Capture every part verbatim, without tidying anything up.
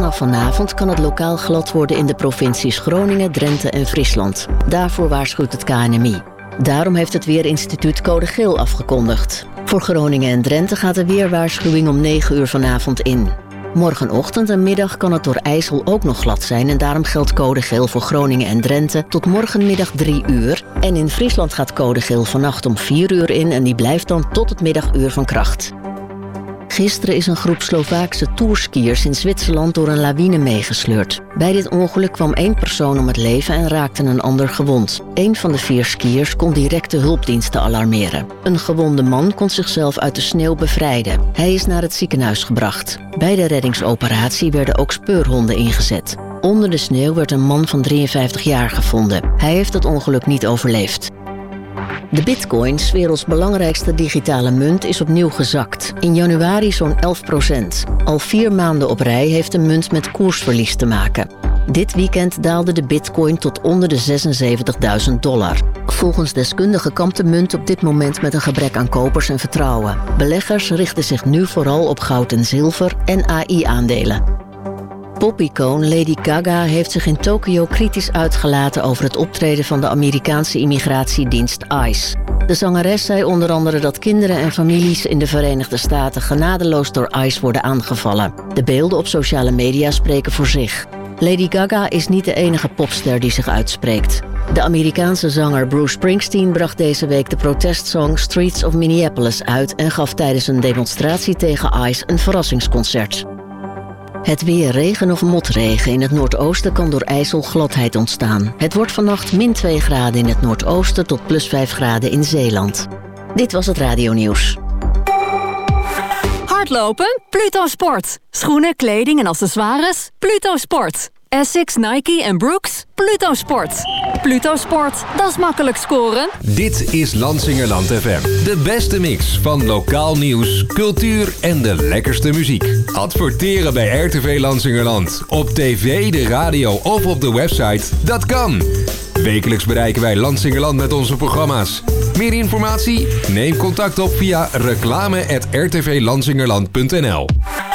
Vanaf vanavond kan het lokaal glad worden in de provincies Groningen, Drenthe en Friesland. Daarvoor waarschuwt het K N M I. Daarom heeft het Weerinstituut code geel afgekondigd. Voor Groningen en Drenthe gaat de weerwaarschuwing om negen uur vanavond in. Morgenochtend en middag kan het door IJssel ook nog glad zijn en daarom geldt code geel voor Groningen en Drenthe tot morgenmiddag drie uur. En in Friesland gaat code geel vannacht om vier uur in en die blijft dan tot het middaguur van kracht. Gisteren is een groep Slovaakse tourskiers in Zwitserland door een lawine meegesleurd. Bij dit ongeluk kwam één persoon om het leven en raakte een ander gewond. Eén van de vier skiers kon direct de hulpdiensten alarmeren. Een gewonde man kon zichzelf uit de sneeuw bevrijden. Hij is naar het ziekenhuis gebracht. Bij de reddingsoperatie werden ook speurhonden ingezet. Onder de sneeuw werd een man van drieënvijftig jaar gevonden. Hij heeft het ongeluk niet overleefd. De bitcoin, 's werelds belangrijkste digitale munt, is opnieuw gezakt. In januari zo'n elf procent. Al vier maanden op rij heeft de munt met koersverlies te maken. Dit weekend daalde de bitcoin tot onder de zesenzeventigduizend dollar. Volgens deskundigen kampt de munt op dit moment met een gebrek aan kopers en vertrouwen. Beleggers richten zich nu vooral op goud en zilver en A I-aandelen. Popicoon Lady Gaga heeft zich in Tokio kritisch uitgelaten over het optreden van de Amerikaanse immigratiedienst ICE. De zangeres zei onder andere dat kinderen en families in de Verenigde Staten genadeloos door ICE worden aangevallen. De beelden op sociale media spreken voor zich. Lady Gaga is niet de enige popster die zich uitspreekt. De Amerikaanse zanger Bruce Springsteen bracht deze week de protestsong Streets of Minneapolis uit en gaf tijdens een demonstratie tegen ICE een verrassingsconcert. Het weer, regen of motregen. In het noordoosten kan door IJssel gladheid ontstaan. Het wordt vannacht min twee graden in het noordoosten tot plus vijf graden in Zeeland. Dit was het radionieuws. Hardlopen? Pluto Sport. Schoenen, kleding en accessoires? Pluto Sport. Essex, Nike en Brooks? Pluto Sport. Pluto Sport, dat is makkelijk scoren. Dit is Lansingerland F M. De beste mix van lokaal nieuws, cultuur en de lekkerste muziek. Adverteren bij R T V Lansingerland. Op tv, de radio of op de website. Dat kan. Wekelijks bereiken wij Lansingerland met onze programma's. Meer informatie? Neem contact op via reclame at r t v lansingerland punt n l.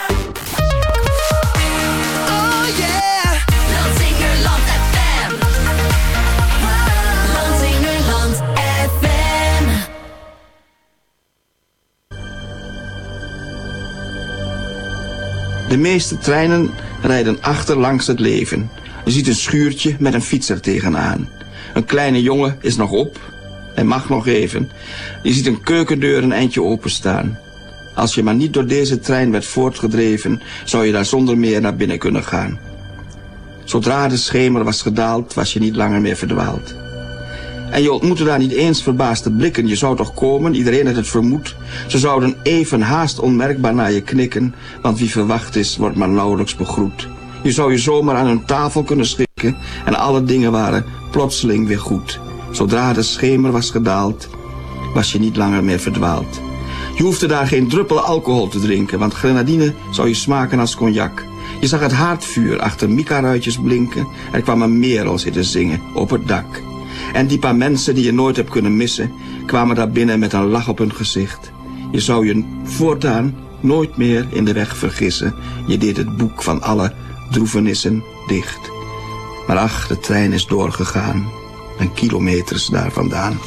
De meeste treinen rijden achter langs het leven. Je ziet een schuurtje met een fietser tegenaan. Een kleine jongen is nog op. Hij mag nog even. Je ziet een keukendeur een eindje openstaan. Als je maar niet door deze trein werd voortgedreven, zou je daar zonder meer naar binnen kunnen gaan. Zodra de schemer was gedaald, was je niet langer meer verdwaald. En je ontmoette daar niet eens verbaasde blikken. Je zou toch komen, iedereen had het vermoed. Ze zouden even haast onmerkbaar naar je knikken, want wie verwacht is, wordt maar nauwelijks begroet. Je zou je zomaar aan een tafel kunnen schikken en alle dingen waren plotseling weer goed. Zodra de schemer was gedaald, was je niet langer meer verdwaald. Je hoefde daar geen druppel alcohol te drinken, want grenadine zou je smaken als cognac. Je zag het haardvuur achter mika-ruitjes blinken. Er kwam een merel zitten zingen op het dak. En die paar mensen die je nooit hebt kunnen missen, kwamen daar binnen met een lach op hun gezicht. Je zou je voortaan nooit meer in de weg vergissen. Je deed het boek van alle droevenissen dicht. Maar ach, de trein is doorgegaan. En kilometers daar vandaan.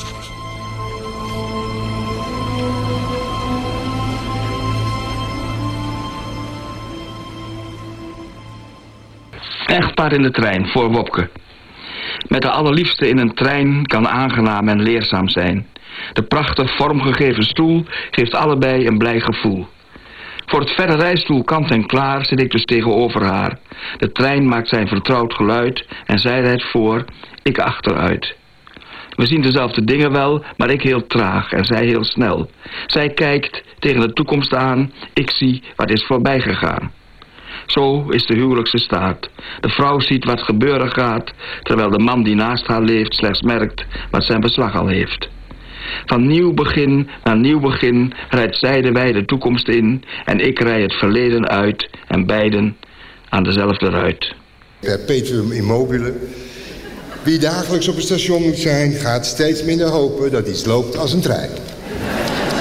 Echtpaar in de trein voor Wopke. Met de allerliefste in een trein kan aangenaam en leerzaam zijn. De prachtig vormgegeven stoel geeft allebei een blij gevoel. Voor het verre rijstoel kant en klaar zit ik dus tegenover haar. De trein maakt zijn vertrouwd geluid en zij rijdt voor, ik achteruit. We zien dezelfde dingen wel, maar ik heel traag en zij heel snel. Zij kijkt tegen de toekomst aan, ik zie wat is voorbij gegaan. Zo is de huwelijkse staat. De vrouw ziet wat gebeuren gaat, terwijl de man die naast haar leeft slechts merkt wat zijn beslag al heeft. Van nieuw begin naar nieuw begin rijdt zij de wijde toekomst in en ik rij het verleden uit en beiden aan dezelfde ruit. Perpetuum immobile. Wie dagelijks op het station moet zijn, gaat steeds minder hopen dat iets loopt als een trein.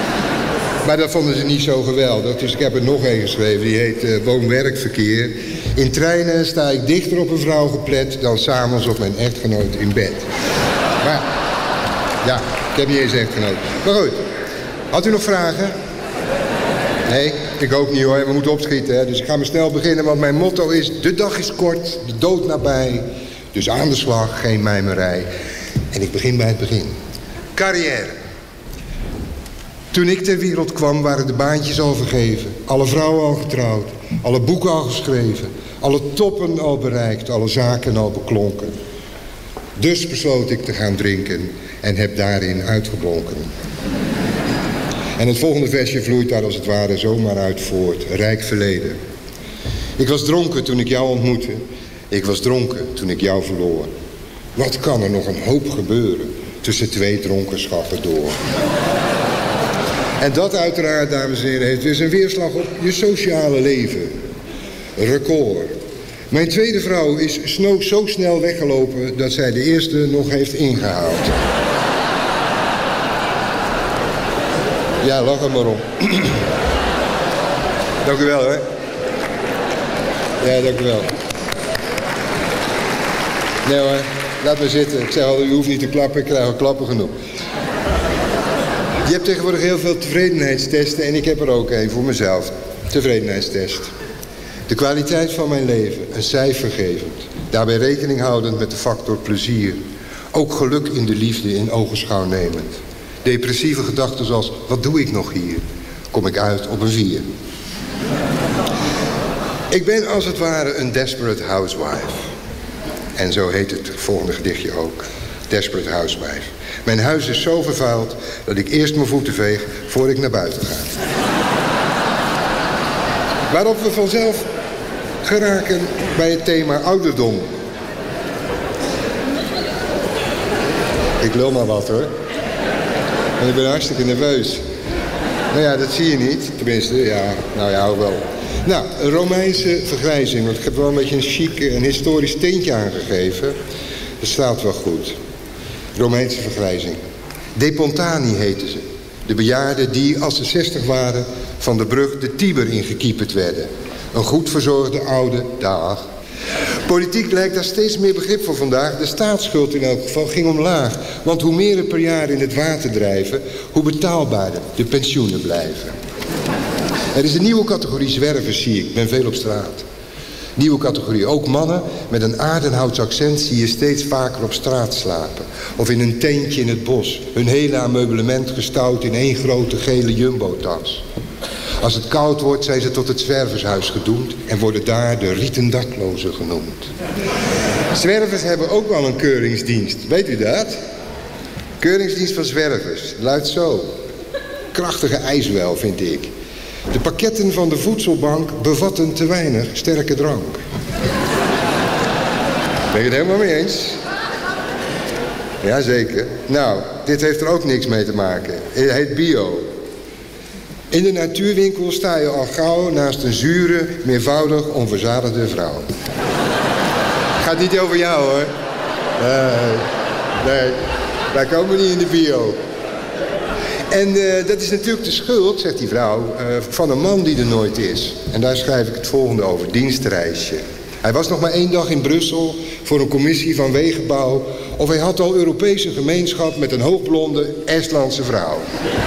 Maar dat vonden ze niet zo geweldig, dus ik heb er nog een geschreven. Die heet uh, woon-werkverkeer. In treinen sta ik dichter op een vrouw geplet dan 's avonds op mijn echtgenoot in bed. Maar ja, ik heb niet eens echtgenoot. Maar goed, had u nog vragen? Nee, ik ook niet hoor. We moeten opschieten, hè? Dus ik ga maar snel beginnen, want mijn motto is: de dag is kort, de dood nabij. Dus aan de slag, geen mijmerij. En ik begin bij het begin. Carrière. Toen ik ter wereld kwam, waren de baantjes al vergeven. Alle vrouwen al getrouwd. Alle boeken al geschreven. Alle toppen al bereikt. Alle zaken al beklonken. Dus besloot ik te gaan drinken. En heb daarin uitgeblonken. En het volgende versje vloeit daar als het ware zomaar uit voort. Rijk verleden. Ik was dronken toen ik jou ontmoette. Ik was dronken toen ik jou verloor. Wat kan er nog een hoop gebeuren tussen twee dronkenschappen door? En dat uiteraard, dames en heren, heeft dus een weerslag op je sociale leven. Record. Mijn tweede vrouw is sno- zo snel weggelopen dat zij de eerste nog heeft ingehaald. Ja, lach er maar om. Dank u wel, hè. Ja, dank u wel. Nee hoor, laat maar zitten. Ik zeg al, u hoeft niet te klappen, ik krijg al klappen genoeg. Je hebt tegenwoordig heel veel tevredenheidstesten en ik heb er ook een voor mezelf. Tevredenheidstest. De kwaliteit van mijn leven, een cijfer gevend. Daarbij rekening houdend met de factor plezier. Ook geluk in de liefde in ogenschouw nemend. Depressieve gedachten zoals, wat doe ik nog hier? Kom ik uit op een vier. Ik ben als het ware een desperate housewife. En zo heet het volgende gedichtje ook. Desperate housewife. Mijn huis is zo vervuild dat ik eerst mijn voeten veeg voor ik naar buiten ga. Waarop we vanzelf geraken bij het thema ouderdom. Ik lul maar wat hoor. En ik ben hartstikke nerveus. Nou ja, dat zie je niet. Tenminste, ja, nou ja, wel. Nou, een Romeinse vergrijzing. Want ik heb wel een beetje een chic, een historisch tintje aangegeven. Dat staat wel goed. Romeinse vergrijzing. De Pontani heten ze. De bejaarden die, als ze zestig waren, van de brug de Tiber ingekieperd werden. Een goed verzorgde oude dag. Politiek lijkt daar steeds meer begrip voor vandaag. De staatsschuld in elk geval ging omlaag. Want hoe meer er per jaar in het water drijven, hoe betaalbaarder de pensioenen blijven. Er is een nieuwe categorie zwervers, zie ik. Ik ben veel op straat. Nieuwe categorie. Ook mannen met een Aardenhouts accent zie je steeds vaker op straat slapen. Of in een tentje in het bos. Hun hele ameublement gestouwd in één grote gele jumbo-tas. Als het koud wordt zijn ze tot het zwervershuis gedoemd en worden daar de rieten daklozen genoemd. Zwervers hebben ook wel een keuringsdienst. Weet u dat? Keuringsdienst van zwervers. Luidt zo. Krachtige ijswel, vind ik. De pakketten van de voedselbank bevatten te weinig sterke drank. Ben je het helemaal mee eens? Jazeker. Nou, dit heeft er ook niks mee te maken. Het heet bio. In de natuurwinkel sta je al gauw naast een zure, meervoudig onverzadigde vrouw. Gaat niet over jou, hoor. Nee, nee, wij komen niet in de bio. En uh, dat is natuurlijk de schuld, zegt die vrouw, uh, van een man die er nooit is. En daar schrijf ik het volgende over, dienstreisje. Hij was nog maar één dag in Brussel voor een commissie van wegenbouw. Of hij had al Europese gemeenschap met een hoogblonde Estlandse vrouw.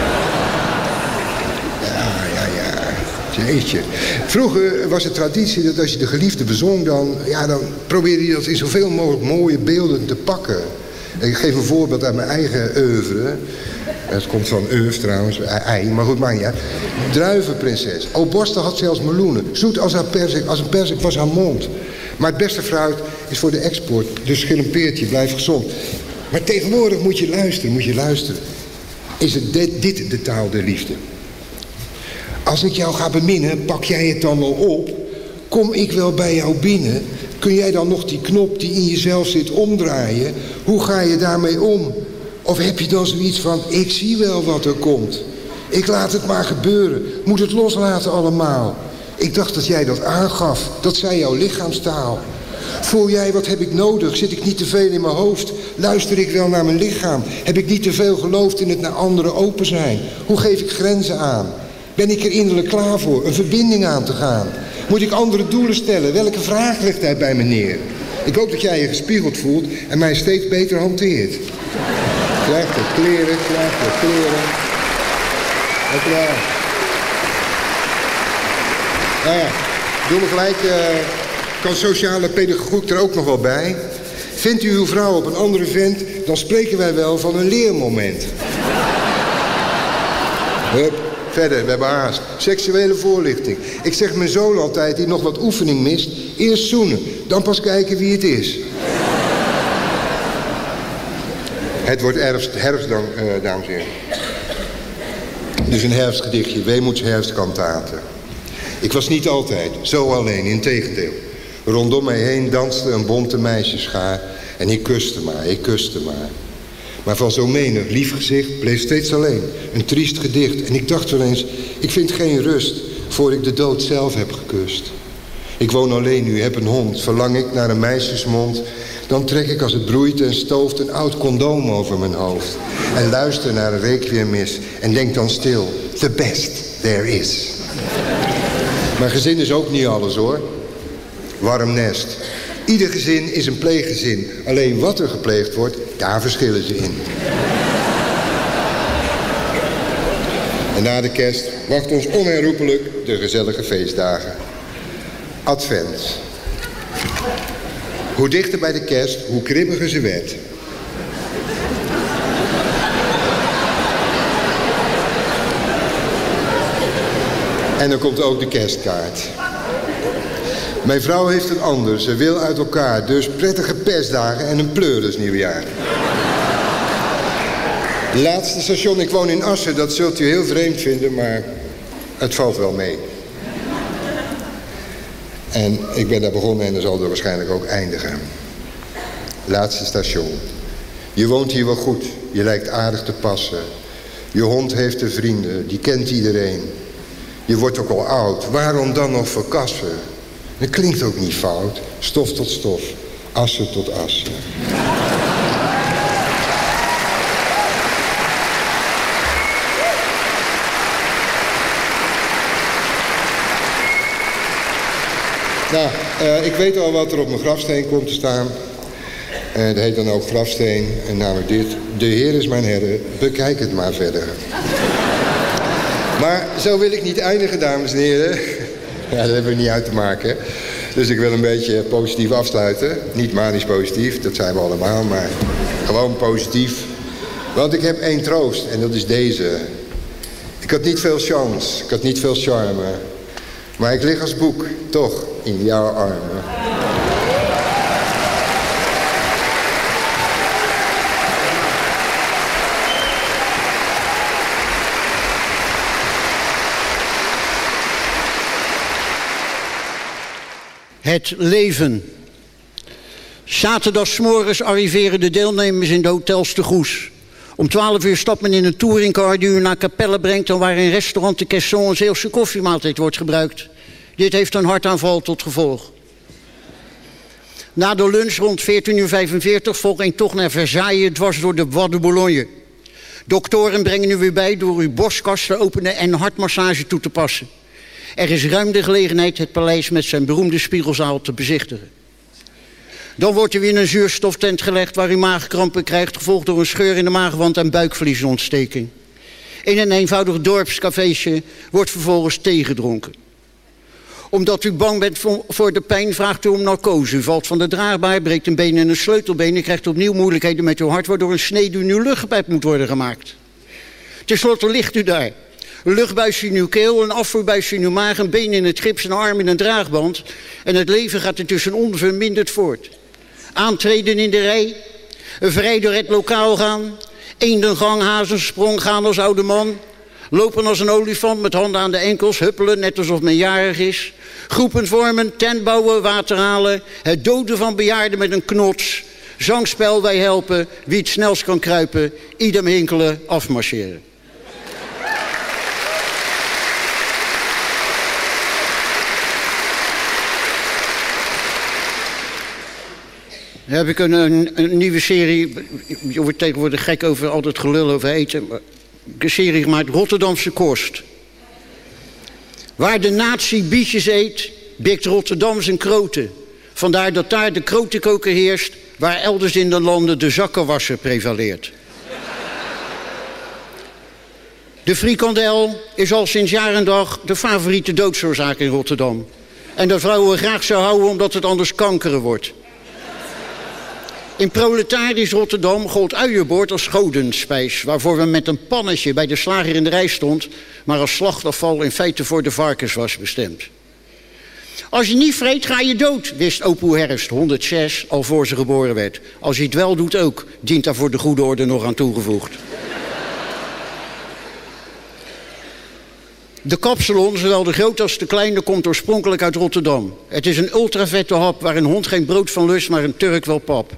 Jeetje. Vroeger was het traditie dat als je de geliefde bezong, dan, ja, dan probeerde je dat in zoveel mogelijk mooie beelden te pakken. Ik geef een voorbeeld uit mijn eigen oeuvre. Het komt van oeuvre trouwens, ei, maar goed, maakt niet uit. Druivenprinses. O, Borste had zelfs meloenen. Zoet als, haar persik, als een persik was haar mond. Maar het beste fruit is voor de export, dus schil een peertje, blijf gezond. Maar tegenwoordig moet je luisteren, moet je luisteren. Is het dit, dit de taal der liefde? Als ik jou ga beminnen, pak jij het dan wel op? Kom ik wel bij jou binnen? Kun jij dan nog die knop die in jezelf zit omdraaien? Hoe ga je daarmee om? Of heb je dan zoiets van, ik zie wel wat er komt. Ik laat het maar gebeuren. Moet het loslaten allemaal. Ik dacht dat jij dat aangaf. Dat zei jouw lichaamstaal. Voel jij, wat heb ik nodig? Zit ik niet te veel in mijn hoofd? Luister ik wel naar mijn lichaam? Heb ik niet te veel geloofd in het naar anderen open zijn? Hoe geef ik grenzen aan? Ben ik er innerlijk klaar voor een verbinding aan te gaan? Moet ik andere doelen stellen? Welke vraag ligt hij bij me neer? Ik hoop dat jij je gespiegeld voelt en mij steeds beter hanteert. Krijg de kleren, krijg de kleren. Dank je wel. Nou ja, doe me gelijk, uh, kan sociale pedagogiek er ook nog wel bij. Vindt u uw vrouw op een andere vent, dan spreken wij wel van een leermoment. Hup, verder, we hebben haast. Seksuele voorlichting. Ik zeg mijn zoon altijd, die nog wat oefening mist, eerst zoenen, dan pas kijken wie het is. Het wordt herfst, herfst dan, uh, dames en heren. Dus een herfstgedichtje, Weemoeds herfstkantaten. Ik was niet altijd zo alleen, integendeel. Rondom mij heen danste een bonte meisjesschaar. En ik kuste maar, ik kuste maar. Maar van zo menig lief gezicht bleef steeds alleen. Een triest gedicht. En ik dacht wel eens, ik vind geen rust voor ik de dood zelf heb gekust. Ik woon alleen nu, heb een hond. Verlang ik naar een meisjesmond. Dan trek ik als het broeit en stooft een oud condoom over mijn hoofd. En luister naar een requiemmis. En denk dan stil, the best there is. Mijn gezin is ook niet alles hoor. Warm nest. Ieder gezin is een pleeggezin. Alleen wat er gepleegd wordt, daar verschillen ze in. En na de kerst wacht ons onherroepelijk de gezellige feestdagen. Advent. Hoe dichter bij de kerst, hoe kribbiger ze werd. En dan komt ook de kerstkaart. Mijn vrouw heeft een ander, ze wil uit elkaar. Dus prettige pestdagen en een pleuris nieuwjaar. Laatste station, ik woon in Assen, dat zult u heel vreemd vinden, maar het valt wel mee. En ik ben daar begonnen en dat zal er waarschijnlijk ook eindigen. Laatste station. Je woont hier wel goed, je lijkt aardig te passen. Je hond heeft er vrienden, die kent iedereen. Je wordt ook al oud, waarom dan nog verkassen? Dat klinkt ook niet fout. Stof tot stof, assen tot assen. Nou, uh, ik weet al wat er op mijn grafsteen komt te staan. Uh, dat heet dan ook grafsteen. En namelijk dit. De Heer is mijn herder, bekijk het maar verder. Maar zo wil ik niet eindigen, dames en heren. Ja, dat hebben we niet uit te maken. Dus ik wil een beetje positief afsluiten. Niet manisch positief, dat zijn we allemaal, maar gewoon positief. Want ik heb één troost en dat is deze. Ik had niet veel chance, ik had niet veel charme. Maar ik lig als boek, toch, in jouw armen. Het leven. Zaterdagsmorgens arriveren de deelnemers in de hotels te Goes. Om twaalf uur stapt men in een touringcar die u naar Capelle brengt en waar in restaurant de Caisson een Zeeuwse koffiemaaltijd wordt gebruikt. Dit heeft een hartaanval tot gevolg. Na de lunch rond veertien uur vijfenveertig volgt een tocht naar Versailles dwars door de Bois de Boulogne. Doktoren brengen u weer bij door uw borstkast te openen en hartmassage toe te passen. Er is ruim de gelegenheid het paleis met zijn beroemde spiegelzaal te bezichtigen. Dan wordt u weer in een zuurstoftent gelegd waar u maagkrampen krijgt, gevolgd door een scheur in de maagwand en buikvliesontsteking. In een eenvoudig dorpscafeetje wordt vervolgens thee gedronken. Omdat u bang bent voor de pijn, vraagt u om narcose. U valt van de draagbaar, breekt een been en een sleutelbeen en krijgt opnieuw moeilijkheden met uw hart, waardoor een snede in uw luchtpijp moet worden gemaakt. Ten slotte ligt u daar. Een luchtbuisje in uw keel, een afvoerbuisje in uw maag, een been in het gips, een arm in een draagband. En het leven gaat intussen onverminderd voort. Aantreden in de rij, vrij door het lokaal gaan, eendengang, hazensprong, gaan als oude man, lopen als een olifant met handen aan de enkels, huppelen net alsof men jarig is, groepen vormen, tent bouwen, water halen, het doden van bejaarden met een knots, zangspel wij helpen, wie het snelst kan kruipen, idem hinkelen, afmarcheren. Dan heb ik een, een, een nieuwe serie, je wordt tegenwoordig gek over al dat gelul over eten, maar een serie gemaakt, Rotterdamse Kost. Waar de natie bietjes eet, bikt Rotterdam zijn kroten. Vandaar dat daar de krotenkoker heerst, waar elders in de landen de zakkenwasser prevaleert. De frikandel is al sinds jaar en dag de favoriete doodsoorzaak in Rotterdam. En dat vrouwen graag zou houden omdat het anders kankeren wordt. In proletarisch Rotterdam gold uienboord als godenspijs, waarvoor we met een pannetje bij de slager in de rij stond, maar als slachtafval in feite voor de varkens was bestemd. Als je niet vreet, ga je dood, wist opoe Herfst honderdzes al voor ze geboren werd. Als je het wel doet ook, dient daar voor de goede orde nog aan toegevoegd. De kapsalon, zowel de grote als de kleine, komt oorspronkelijk uit Rotterdam. Het is een ultravette hap waar een hond geen brood van lust, maar een Turk wel pap.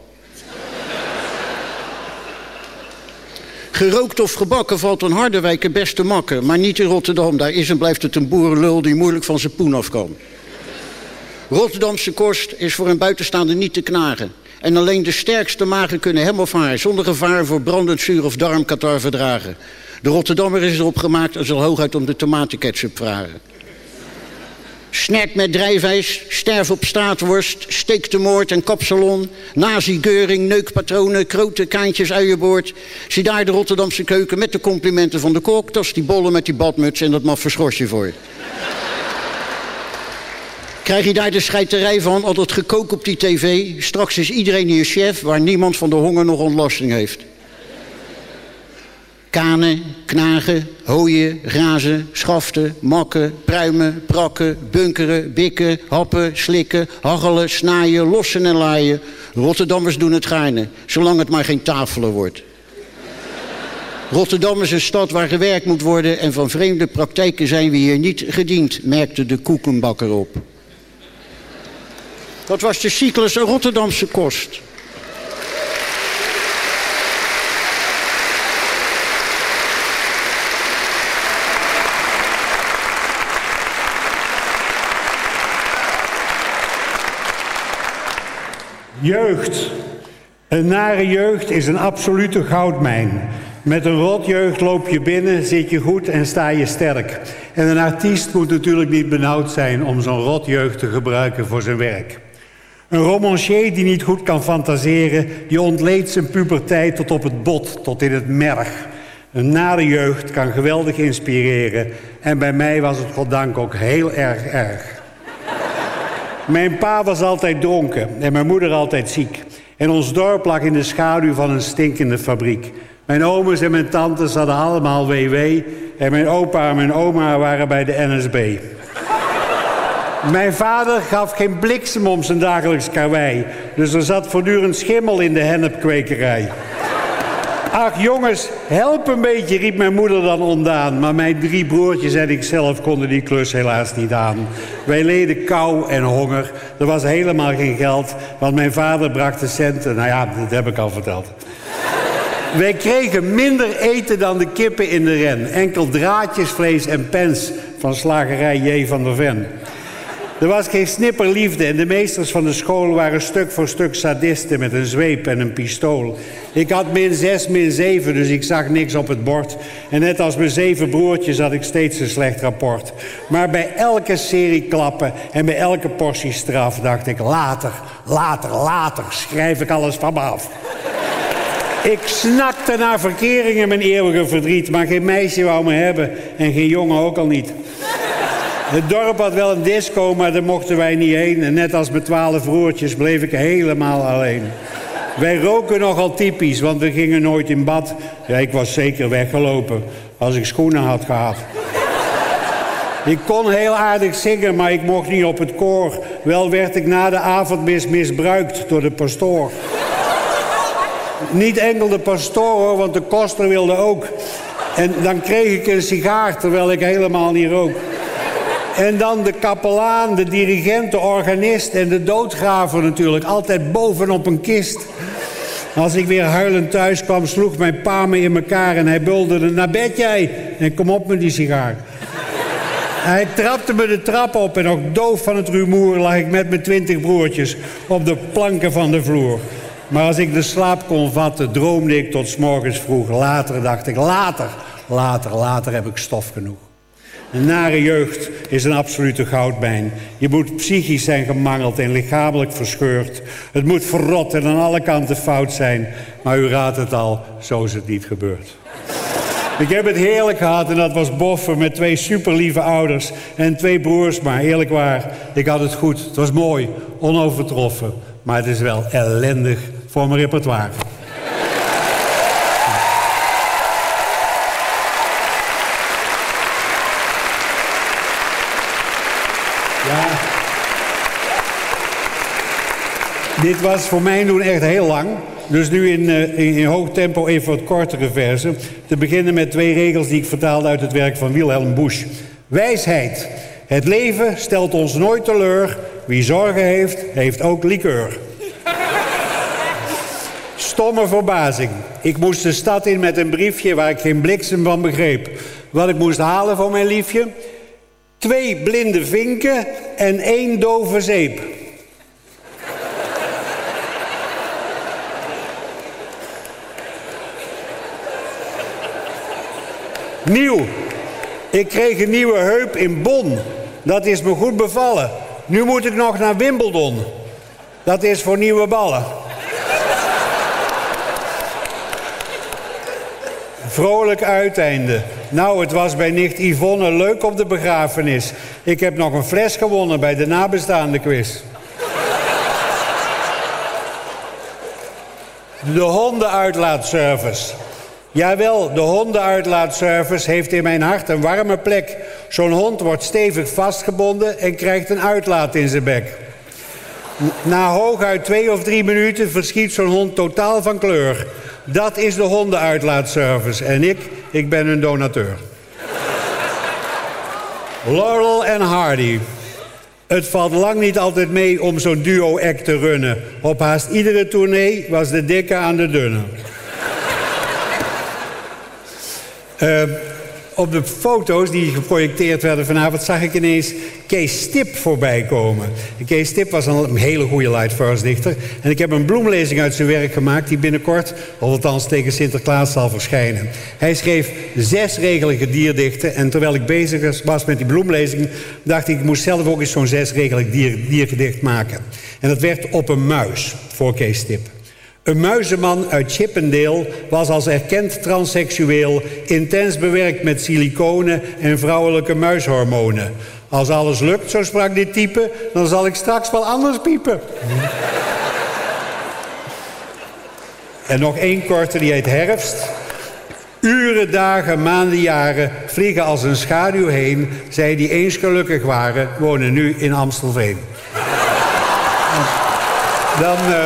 Gerookt of gebakken valt een Harderwijk het best te makken, maar niet in Rotterdam. Daar is en blijft het een boerenlul die moeilijk van zijn poen af kan. Rotterdamse kost is voor een buitenstaander niet te knagen. En alleen de sterkste magen kunnen hem of haar zonder gevaar voor brandend zuur of darmkatar verdragen. De Rotterdammer is erop gemaakt en zal hooguit om de tomatenketchup vragen. Snert met drijfijs, sterf op straatworst, steektemoord en kapsalon, nazi-geuring, neukpatronen, kroten, kaantjes, uienboord. Zie daar de Rotterdamse keuken met de complimenten van de kok, tas die bollen met die badmuts en dat maffe schortje voor. Krijg je daar de scheiterij van, al dat gekook op die tv, straks is iedereen hier chef waar niemand van de honger nog ontlasting heeft. Kanen, knagen, hooien, grazen, schaften, makken, pruimen, prakken, bunkeren, bikken, happen, slikken, haggelen, snaaien, lossen en laaien. Rotterdammers doen het gaarne, zolang het maar geen tafelen wordt. Rotterdam is een stad waar gewerkt moet worden en van vreemde praktijken zijn we hier niet gediend, merkte de koekenbakker op. Dat was de cyclus Rotterdamse kost. Jeugd. Een nare jeugd is een absolute goudmijn. Met een rotjeugd loop je binnen, zit je goed en sta je sterk. En een artiest moet natuurlijk niet benauwd zijn om zo'n rotjeugd te gebruiken voor zijn werk. Een romancier die niet goed kan fantaseren, die ontleedt zijn puberteit tot op het bot, tot in het merg. Een nare jeugd kan geweldig inspireren. En bij mij was het goddank ook heel erg erg. Mijn pa was altijd dronken en mijn moeder altijd ziek. En ons dorp lag in de schaduw van een stinkende fabriek. Mijn ooms en mijn tantes hadden allemaal W W en mijn opa en mijn oma waren bij de N S B. Mijn vader gaf geen bliksem om zijn dagelijks karwei. Dus er zat voortdurend schimmel in de hennepkwekerij. Ach jongens, help een beetje, riep mijn moeder dan ondaan. Maar mijn drie broertjes en ik zelf konden die klus helaas niet aan. Wij leden kou en honger. Er was helemaal geen geld, want mijn vader bracht de centen. Nou ja, dat heb ik al verteld. Wij kregen minder eten dan de kippen in de ren. Enkel draadjesvlees en pens van slagerij J. van der Ven. Er was geen snipper liefde en de meesters van de school waren stuk voor stuk sadisten met een zweep en een pistool. Ik had min zes, min zeven, dus ik zag niks op het bord. En net als mijn zeven broertjes had ik steeds een slecht rapport. Maar bij elke serie klappen en bij elke portie straf dacht ik later, later, later schrijf ik alles van me af. Ik snakte naar verkering in mijn eeuwige verdriet, maar geen meisje wou me hebben en geen jongen ook al niet. Het dorp had wel een disco, maar daar mochten wij niet heen. En net als mijn twaalf broertjes bleef ik helemaal alleen. Wij roken nogal typisch, want we gingen nooit in bad. Ja, ik was zeker weggelopen als ik schoenen had gehad. Ik kon heel aardig zingen, maar ik mocht niet op het koor. Wel werd ik na de avondmis misbruikt door de pastoor. Niet enkel de pastoor, hoor, want de koster wilde ook. En dan kreeg ik een sigaar, terwijl ik helemaal niet rook. En dan de kapelaan, de dirigent, de organist en de doodgraver natuurlijk. Altijd bovenop een kist. Als ik weer huilend thuis kwam, sloeg mijn pa me in elkaar en hij bulderde, naar bed jij. En kom op met die sigaar. Hij trapte me de trap op en nog doof van het rumoer lag ik met mijn twintig broertjes op de planken van de vloer. Maar als ik de slaap kon vatten, droomde ik tot 's morgens vroeg. Later dacht ik, later, later, later heb ik stof genoeg. Een nare jeugd is een absolute goudmijn. Je moet psychisch zijn gemangeld en lichamelijk verscheurd. Het moet verrot en aan alle kanten fout zijn. Maar u raadt het al, zo is het niet gebeurd. Ik heb het heerlijk gehad en dat was boffen met twee superlieve ouders en twee broers. Maar eerlijk waar, ik had het goed. Het was mooi, onovertroffen. Maar het is wel ellendig voor mijn repertoire. Ja. Dit was voor mijn doen echt heel lang. Dus nu in, uh, in, in hoog tempo even wat kortere versen. Te beginnen met twee regels die ik vertaalde uit het werk van Wilhelm Busch. Wijsheid. Het leven stelt ons nooit teleur. Wie zorgen heeft, heeft ook likeur. Stomme verbazing. Ik moest de stad in met een briefje waar ik geen bliksem van begreep. Wat ik moest halen voor mijn liefje? Twee blinde vinken en één dove zeep. Nieuw. Ik kreeg een nieuwe heup in Bonn. Dat is me goed bevallen. Nu moet ik nog naar Wimbledon. Dat is voor nieuwe ballen. Vrolijk uiteinde. Nou, het was bij nicht Yvonne leuk op de begrafenis. Ik heb nog een fles gewonnen bij de nabestaande quiz. De hondenuitlaatservice. Jawel, de hondenuitlaatservice heeft in mijn hart een warme plek. Zo'n hond wordt stevig vastgebonden en krijgt een uitlaat in zijn bek. Na hooguit twee of drie minuten verschiet zo'n hond totaal van kleur. Dat is de hondenuitlaatservice. En ik, ik ben een donateur. Laurel en Hardy. Het valt lang niet altijd mee om zo'n duo-act te runnen. Op haast iedere tournee was de dikke aan de dunne. Uh, op de foto's die geprojecteerd werden vanavond zag ik ineens Kees Stip voorbij komen. En Kees Stip was een hele goede light verse dichter. En ik heb een bloemlezing uit zijn werk gemaakt die binnenkort, of althans tegen Sinterklaas, zal verschijnen. Hij schreef zesregelige dierdichten. En terwijl ik bezig was met die bloemlezing, dacht ik, ik moest zelf ook eens zo'n zesregelig dier, diergedicht maken. En dat werd Op een muis voor Kees Stip. Een muizenman uit Chippendale was als erkend transseksueel intens bewerkt met siliconen en vrouwelijke muishormonen. Als alles lukt, zo sprak dit type, dan zal ik straks wel anders piepen. En nog één korte, die heet Herfst. Uren, dagen, maanden, jaren vliegen als een schaduw heen. Zij die eens gelukkig waren, wonen nu in Amstelveen. Dan... Uh...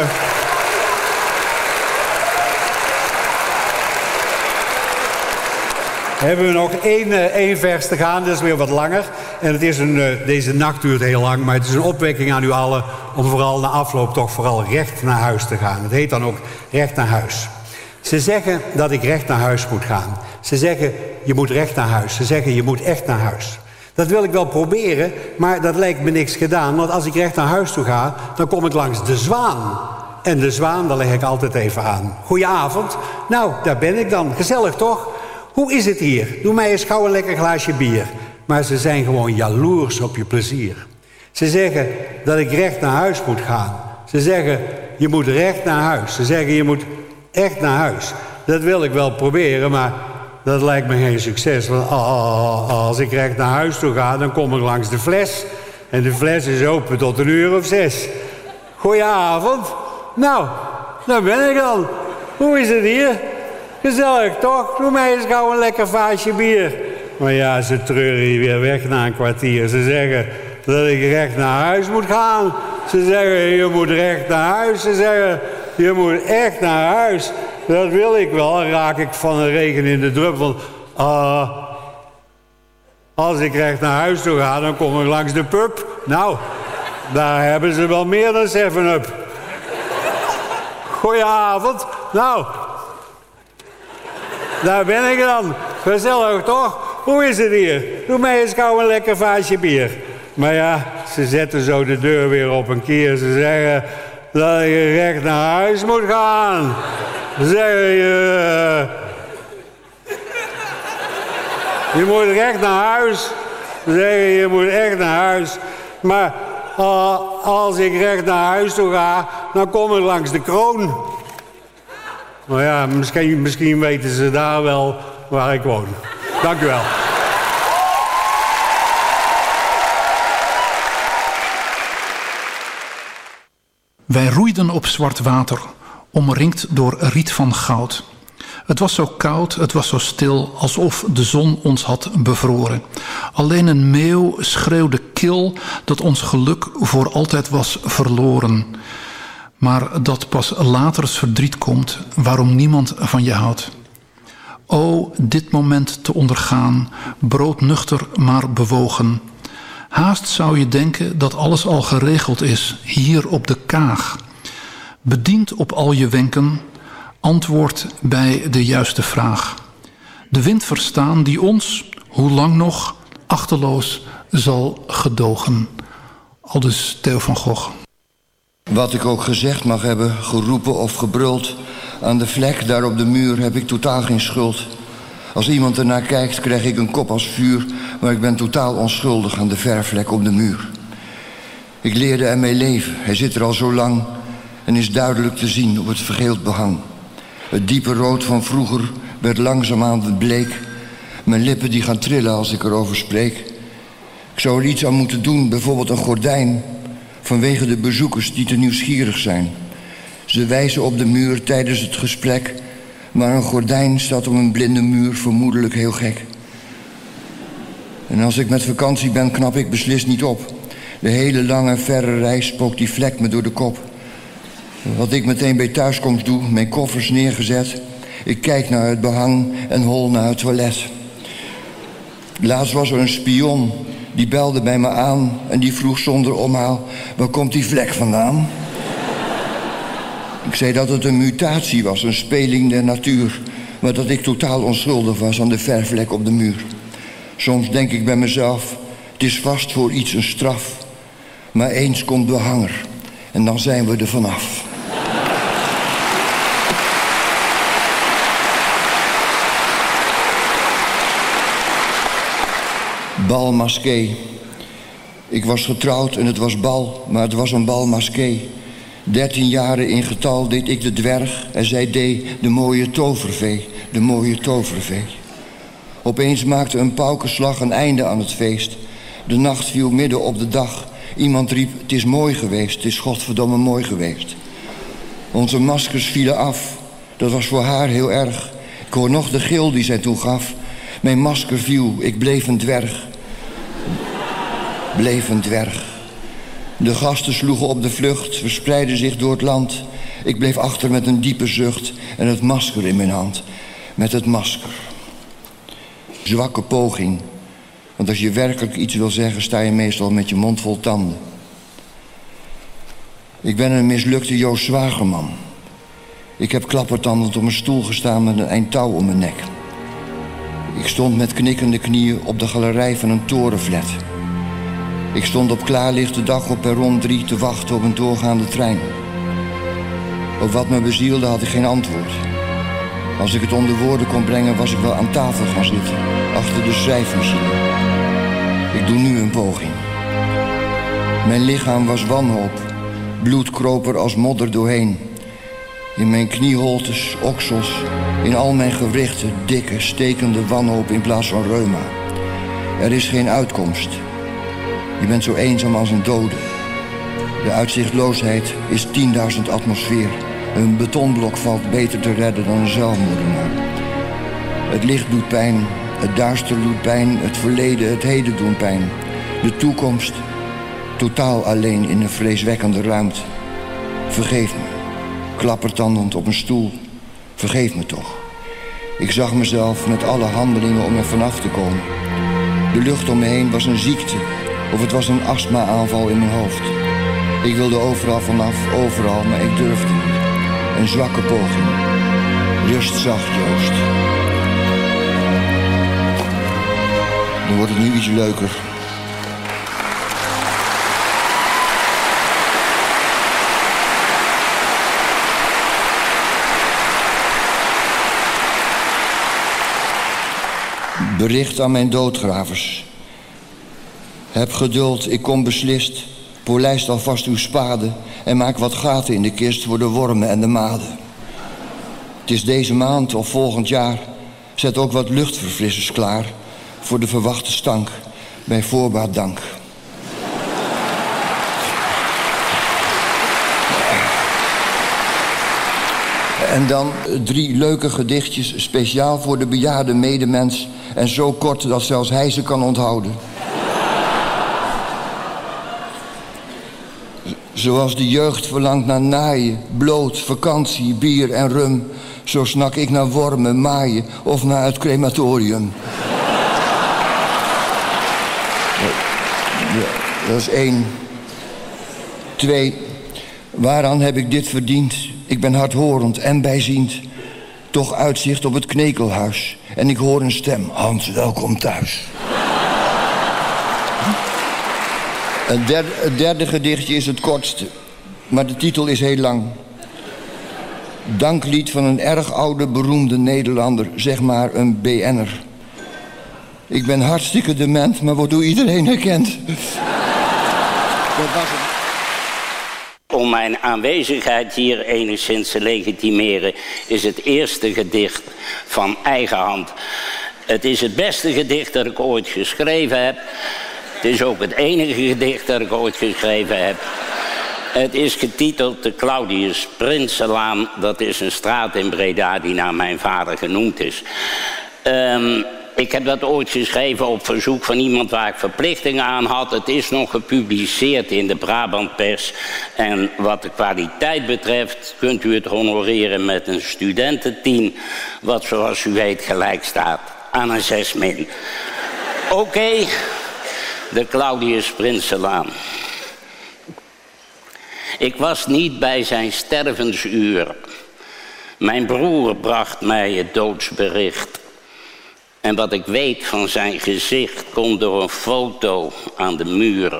hebben we nog één, uh, één vers te gaan, dat is weer wat langer. En het is een, uh, deze nacht duurt heel lang, maar het is een opwekking aan u allen om vooral na afloop toch vooral recht naar huis te gaan. Het heet dan ook recht naar huis. Ze zeggen dat ik recht naar huis moet gaan. Ze zeggen, je moet recht naar huis. Ze zeggen, je moet echt naar huis. Dat wil ik wel proberen, maar dat lijkt me niks gedaan. Want als ik recht naar huis toe ga, dan kom ik langs de Zwaan. En de Zwaan, daar leg ik altijd even aan. Goedenavond. Nou, daar ben ik dan. Gezellig, toch? Hoe is het hier? Doe mij eens gauw een lekker glaasje bier. Maar ze zijn gewoon jaloers op je plezier. Ze zeggen dat ik recht naar huis moet gaan. Ze zeggen, je moet recht naar huis. Ze zeggen, je moet echt naar huis. Dat wil ik wel proberen, maar dat lijkt me geen succes. Want als ik recht naar huis toe ga, dan kom ik langs de fles. En de fles is open tot een uur of zes. Goedenavond. Nou, daar ben ik dan. Hoe is het hier? Gezellig, toch? Doe mij eens gauw een lekker vaasje bier. Maar ja, ze treuren hier weer weg na een kwartier. Ze zeggen dat ik recht naar huis moet gaan. Ze zeggen, je moet recht naar huis. Ze zeggen, je moet echt naar huis. Dat wil ik wel. Dan raak ik van een regen in de druppel. Uh, als ik recht naar huis toe ga, dan kom ik langs de pub. Nou, daar hebben ze wel meer dan seven-up. Goedenavond. Nou... daar ben ik dan. Gezellig, toch? Hoe is het hier? Doe mij eens gauw een lekker vaasje bier. Maar ja, ze zetten zo de deur weer op een keer. Ze zeggen dat je recht naar huis moet gaan. Ze zeggen je... je moet recht naar huis. zeggen je moet echt naar huis. Maar uh, als ik recht naar huis toe ga, dan kom ik langs de Kroon. Nou ja, misschien, misschien weten ze daar wel waar ik woon. Dank u wel. Wij roeiden op zwart water, omringd door riet van goud. Het was zo koud, het was zo stil, alsof de zon ons had bevroren. Alleen een meeuw schreeuwde kil dat ons geluk voor altijd was verloren. Maar dat pas later het verdriet komt, waarom niemand van je houdt. O, dit moment te ondergaan, broodnuchter maar bewogen. Haast zou je denken dat alles al geregeld is, hier op de kaag. Bediend op al je wenken, antwoord bij de juiste vraag. De wind verstaan die ons, hoe lang nog, achterloos zal gedogen. Aldus Theo van Gogh. Wat ik ook gezegd mag hebben, geroepen of gebruld, aan de vlek daar op de muur heb ik totaal geen schuld. Als iemand ernaar kijkt, krijg ik een kop als vuur, maar ik ben totaal onschuldig aan de verfvlek op de muur. Ik leerde ermee leven, hij zit er al zo lang en is duidelijk te zien op het vergeeld behang. Het diepe rood van vroeger werd langzaamaan bleek. Mijn lippen die gaan trillen als ik erover spreek. Ik zou er iets aan moeten doen, bijvoorbeeld een gordijn, vanwege de bezoekers die te nieuwsgierig zijn. Ze wijzen op de muur tijdens het gesprek, maar een gordijn staat op een blinde muur vermoedelijk heel gek. En als ik met vakantie ben, knap ik beslist niet op. De hele lange, verre reis spookt die vlek me door de kop. Wat ik meteen bij thuiskomst doe, mijn koffers neergezet. Ik kijk naar het behang en hol naar het toilet. Laatst was er een spion, die belde bij me aan en die vroeg zonder omhaal: waar komt die vlek vandaan? Ik zei dat het een mutatie was, een speling der natuur, maar dat ik totaal onschuldig was aan de verfvlek op de muur. Soms denk ik bij mezelf, het is vast voor iets een straf. Maar eens komt de hanger en dan zijn we er vanaf. Bal masqué. Ik was getrouwd en het was bal, maar het was een bal masqué. Dertien jaren in getal deed ik de dwerg en zij deed de mooie tovervee, de mooie tovervee. Opeens maakte een paukenslag een einde aan het feest. De nacht viel midden op de dag. Iemand riep, het is mooi geweest, het is godverdomme mooi geweest. Onze maskers vielen af. Dat was voor haar heel erg. Ik hoor nog de gil die zij toen gaf. Mijn masker viel, ik bleef een dwerg. Bleef een dwerg. De gasten sloegen op de vlucht, verspreidden zich door het land. Ik bleef achter met een diepe zucht en het masker in mijn hand. Met het masker. Zwakke poging. Want als je werkelijk iets wil zeggen, sta je meestal met je mond vol tanden. Ik ben een mislukte Joost Zwagerman. Ik heb klappertandend op een stoel gestaan met een eind touw om mijn nek. Ik stond met knikkende knieën op de galerij van een torenflat. Ik stond op klaarlichte dag op perron drie te wachten op een doorgaande trein. Op wat me bezielde had ik geen antwoord. Als ik het onder woorden kon brengen, was ik wel aan tafel gaan zitten, achter de schrijfmachine. Ik doe nu een poging. Mijn lichaam was wanhoop, bloed kroop er als modder doorheen. In mijn knieholtes, oksels, in al mijn gewrichten, dikke, stekende wanhoop in plaats van reuma. Er is geen uitkomst. Je bent zo eenzaam als een dode. De uitzichtloosheid is tienduizend atmosfeer. Een betonblok valt beter te redden dan een zelfmoordenaar. Het licht doet pijn, het duister doet pijn, het verleden, het heden doen pijn. De toekomst, totaal alleen in een vreeswekkende ruimte. Vergeef me, klappertandend op een stoel. Vergeef me toch. Ik zag mezelf met alle handelingen om er vanaf te komen. De lucht om me heen was een ziekte, of het was een astma-aanval in mijn hoofd. Ik wilde overal vanaf, overal, maar ik durfde niet. Een zwakke poging. Rust zacht, Joost. Dan wordt het nu iets leuker. Bericht aan mijn doodgravers. Heb geduld, ik kom beslist. Polijst alvast uw spade en maak wat gaten in de kist voor de wormen en de maden. Het is deze maand of volgend jaar. Zet ook wat luchtverfrissers klaar voor de verwachte stank. Bij voorbaat dank. En dan drie leuke gedichtjes speciaal voor de bejaarde medemens. En zo kort dat zelfs hij ze kan onthouden. Zoals de jeugd verlangt naar naaien, bloot, vakantie, bier en rum. Zo snak ik naar wormen, maaien of naar het crematorium. Dat is één. Twee. Waaraan heb ik dit verdiend? Ik ben hardhorend en bijziend. Toch uitzicht op het knekelhuis. En ik hoor een stem. Hans, welkom thuis. Het derde, het derde gedichtje is het kortste. Maar de titel is heel lang. Danklied van een erg oude, beroemde Nederlander. Zeg maar een B N'er. Ik ben hartstikke dement, maar word door iedereen herkend. Dat was het. Om mijn aanwezigheid hier enigszins te legitimeren, is het eerste gedicht van eigen hand. Het is het beste gedicht dat ik ooit geschreven heb. Het is ook het enige gedicht dat ik ooit geschreven heb. Het is getiteld de Claudius Prinsenlaan. Dat is een straat in Breda die naar mijn vader genoemd is. Um, Ik heb dat ooit geschreven op verzoek van iemand waar ik verplichtingen aan had. Het is nog gepubliceerd in de Brabantpers. En wat de kwaliteit betreft kunt u het honoreren met een studententien. Wat zoals u weet gelijk staat aan een zes min. Oké, okay, de Claudius Prinsenlaan. Ik was niet bij zijn stervensuur. Mijn broer bracht mij het doodsbericht. En wat ik weet van zijn gezicht komt door een foto aan de muur.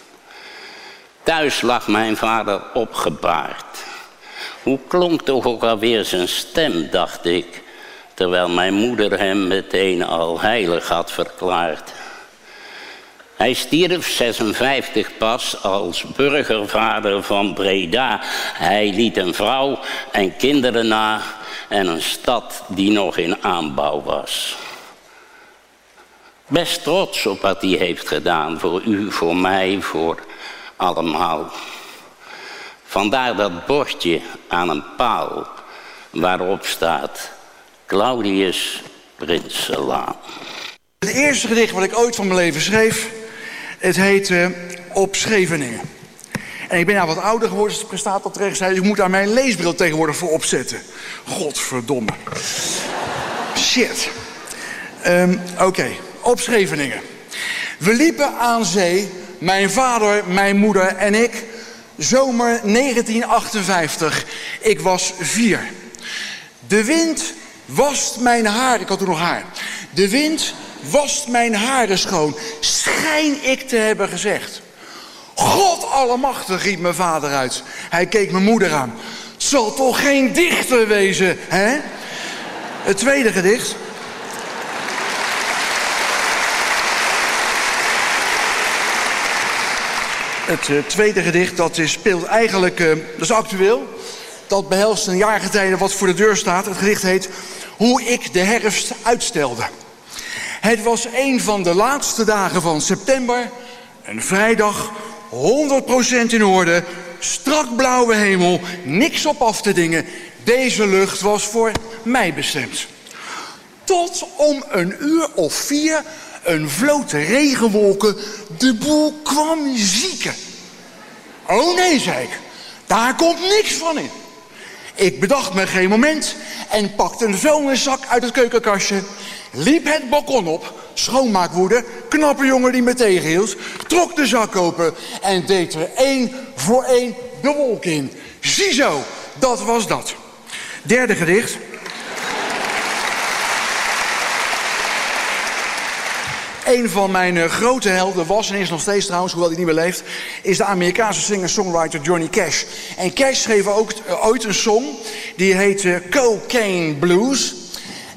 Thuis lag mijn vader opgebaard. Hoe klonk toch ook alweer zijn stem, dacht ik, terwijl mijn moeder hem meteen al heilig had verklaard. Hij stierf zesenvijftig pas als burgervader van Breda. Hij liet een vrouw en kinderen na en een stad die nog in aanbouw was. Best trots op wat hij heeft gedaan voor u, voor mij, voor allemaal. Vandaar dat bordje aan een paal waarop staat Claudius Prinsenlaan. Het eerste gedicht wat ik ooit van mijn leven schreef, het heet uh, Op Scheveningen. En ik ben nou wat ouder geworden, dus de presentator terecht zei, ik moet daar mijn leesbril tegenwoordig voor opzetten. Godverdomme. Shit. Um, Oké. Okay. Op Scheveningen. We liepen aan zee, mijn vader, mijn moeder en ik. Zomer negentien achtenvijftig. Ik was vier. De wind wast mijn haar. Ik had toen nog haar. De wind wast mijn haren schoon. Schijn ik te hebben gezegd. God allemachtig, riep mijn vader uit. Hij keek mijn moeder aan. Het zal toch geen dichter wezen, hè? Het tweede gedicht. Het uh, tweede gedicht, dat is, speelt eigenlijk, uh, dat is actueel. Dat behelst een jaargetijde wat voor de deur staat. Het gedicht heet Hoe ik de herfst uitstelde. Het was een van de laatste dagen van september. Een vrijdag, honderd procent in orde. Strak blauwe hemel, niks op af te dingen. Deze lucht was voor mij bestemd. Tot om een uur of vier een vloot regenwolken de boel kwam zieken. Oh nee, zei ik, daar komt niks van in. Ik bedacht me geen moment en pakte een vuilniszak uit het keukenkastje, liep het balkon op, schoonmaakwoede, knappe jongen die me tegenhield, trok de zak open en deed er één voor één de wolk in. Ziezo, dat was dat. Derde gedicht. Een van mijn uh, grote helden was, en is nog steeds trouwens, hoewel hij niet meer leeft, is de Amerikaanse singer-songwriter Johnny Cash. En Cash schreef ook uh, ooit een song, die heet uh, Cocaine Blues.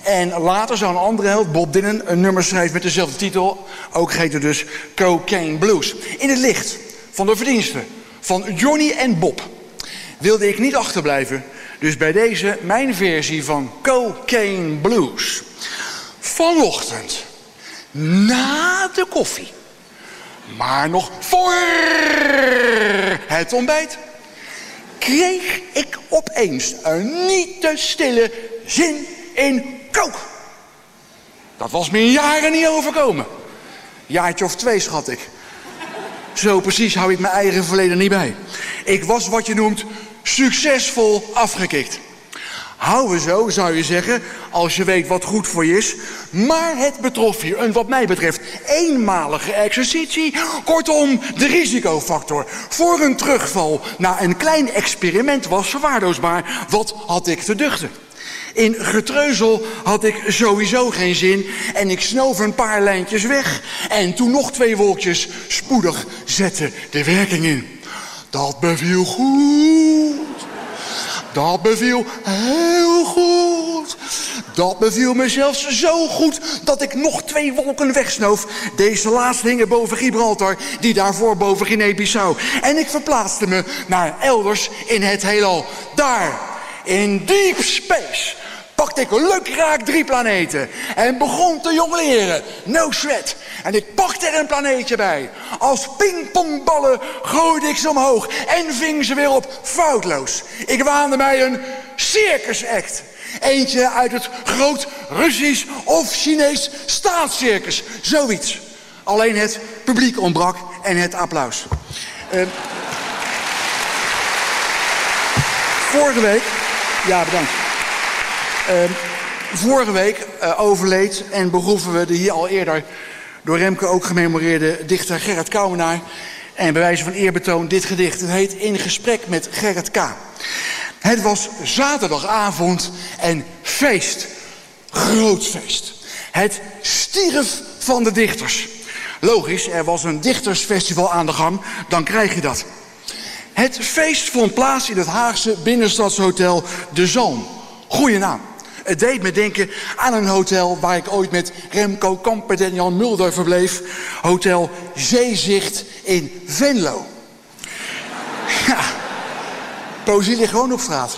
En later zou een andere held, Bob Dylan, een nummer schrijven met dezelfde titel. Ook heette dus Cocaine Blues. In het licht van de verdiensten van Johnny en Bob wilde ik niet achterblijven. Dus bij deze mijn versie van Cocaine Blues. Vanochtend, na de koffie, maar nog voor het ontbijt, kreeg ik opeens een niet te stille zin in coke. Dat was me in jaren niet overkomen. Jaartje of twee, schat ik. Zo precies hou ik mijn eigen verleden niet bij. Ik was wat je noemt succesvol afgekikt. Houden zo, zou je zeggen, als je weet wat goed voor je is. Maar het betrof hier een, wat mij betreft, eenmalige exercitie. Kortom, de risicofactor voor een terugval na een klein experiment was verwaarloosbaar. Wat had ik te duchten? In getreuzel had ik sowieso geen zin en ik snoof een paar lijntjes weg. En toen nog twee wolkjes, spoedig zette de werking in. Dat beviel goed. Dat beviel heel goed. Dat beviel me zelfs zo goed dat ik nog twee wolken wegsnoof. Deze laatste hingen boven Gibraltar, die daarvoor boven Guinea-Bissau. En ik verplaatste me naar elders in het heelal. Daar, in deep space, pakte ik leuk raak drie planeten en begon te jongleren. No sweat. En ik pakte er een planeetje bij. Als pingpongballen gooide ik ze omhoog en ving ze weer op, foutloos. Ik waande mij een circusact. Eentje uit het groot Russisch of Chinees staatscircus. Zoiets. Alleen het publiek ontbrak en het applaus. Uh, vorige week... Ja, bedankt. Uh, vorige week uh, overleed en begroeven we de hier al eerder door Remke ook gememoreerde dichter Gerrit Kouwenaar. En bij wijze van eerbetoon dit gedicht. Het heet In gesprek met Gerrit K. Het was zaterdagavond en feest. Groot feest. Het stierf van de dichters. Logisch, er was een dichtersfestival aan de gang. Dan krijg je dat. Het feest vond plaats in het Haagse binnenstadshotel De Zalm. Goeie naam. Het deed me denken aan een hotel waar ik ooit met Remco Kampert en Jan Mulder verbleef. Hotel Zeezicht in Venlo. Ja, poëzie ligt gewoon op straat.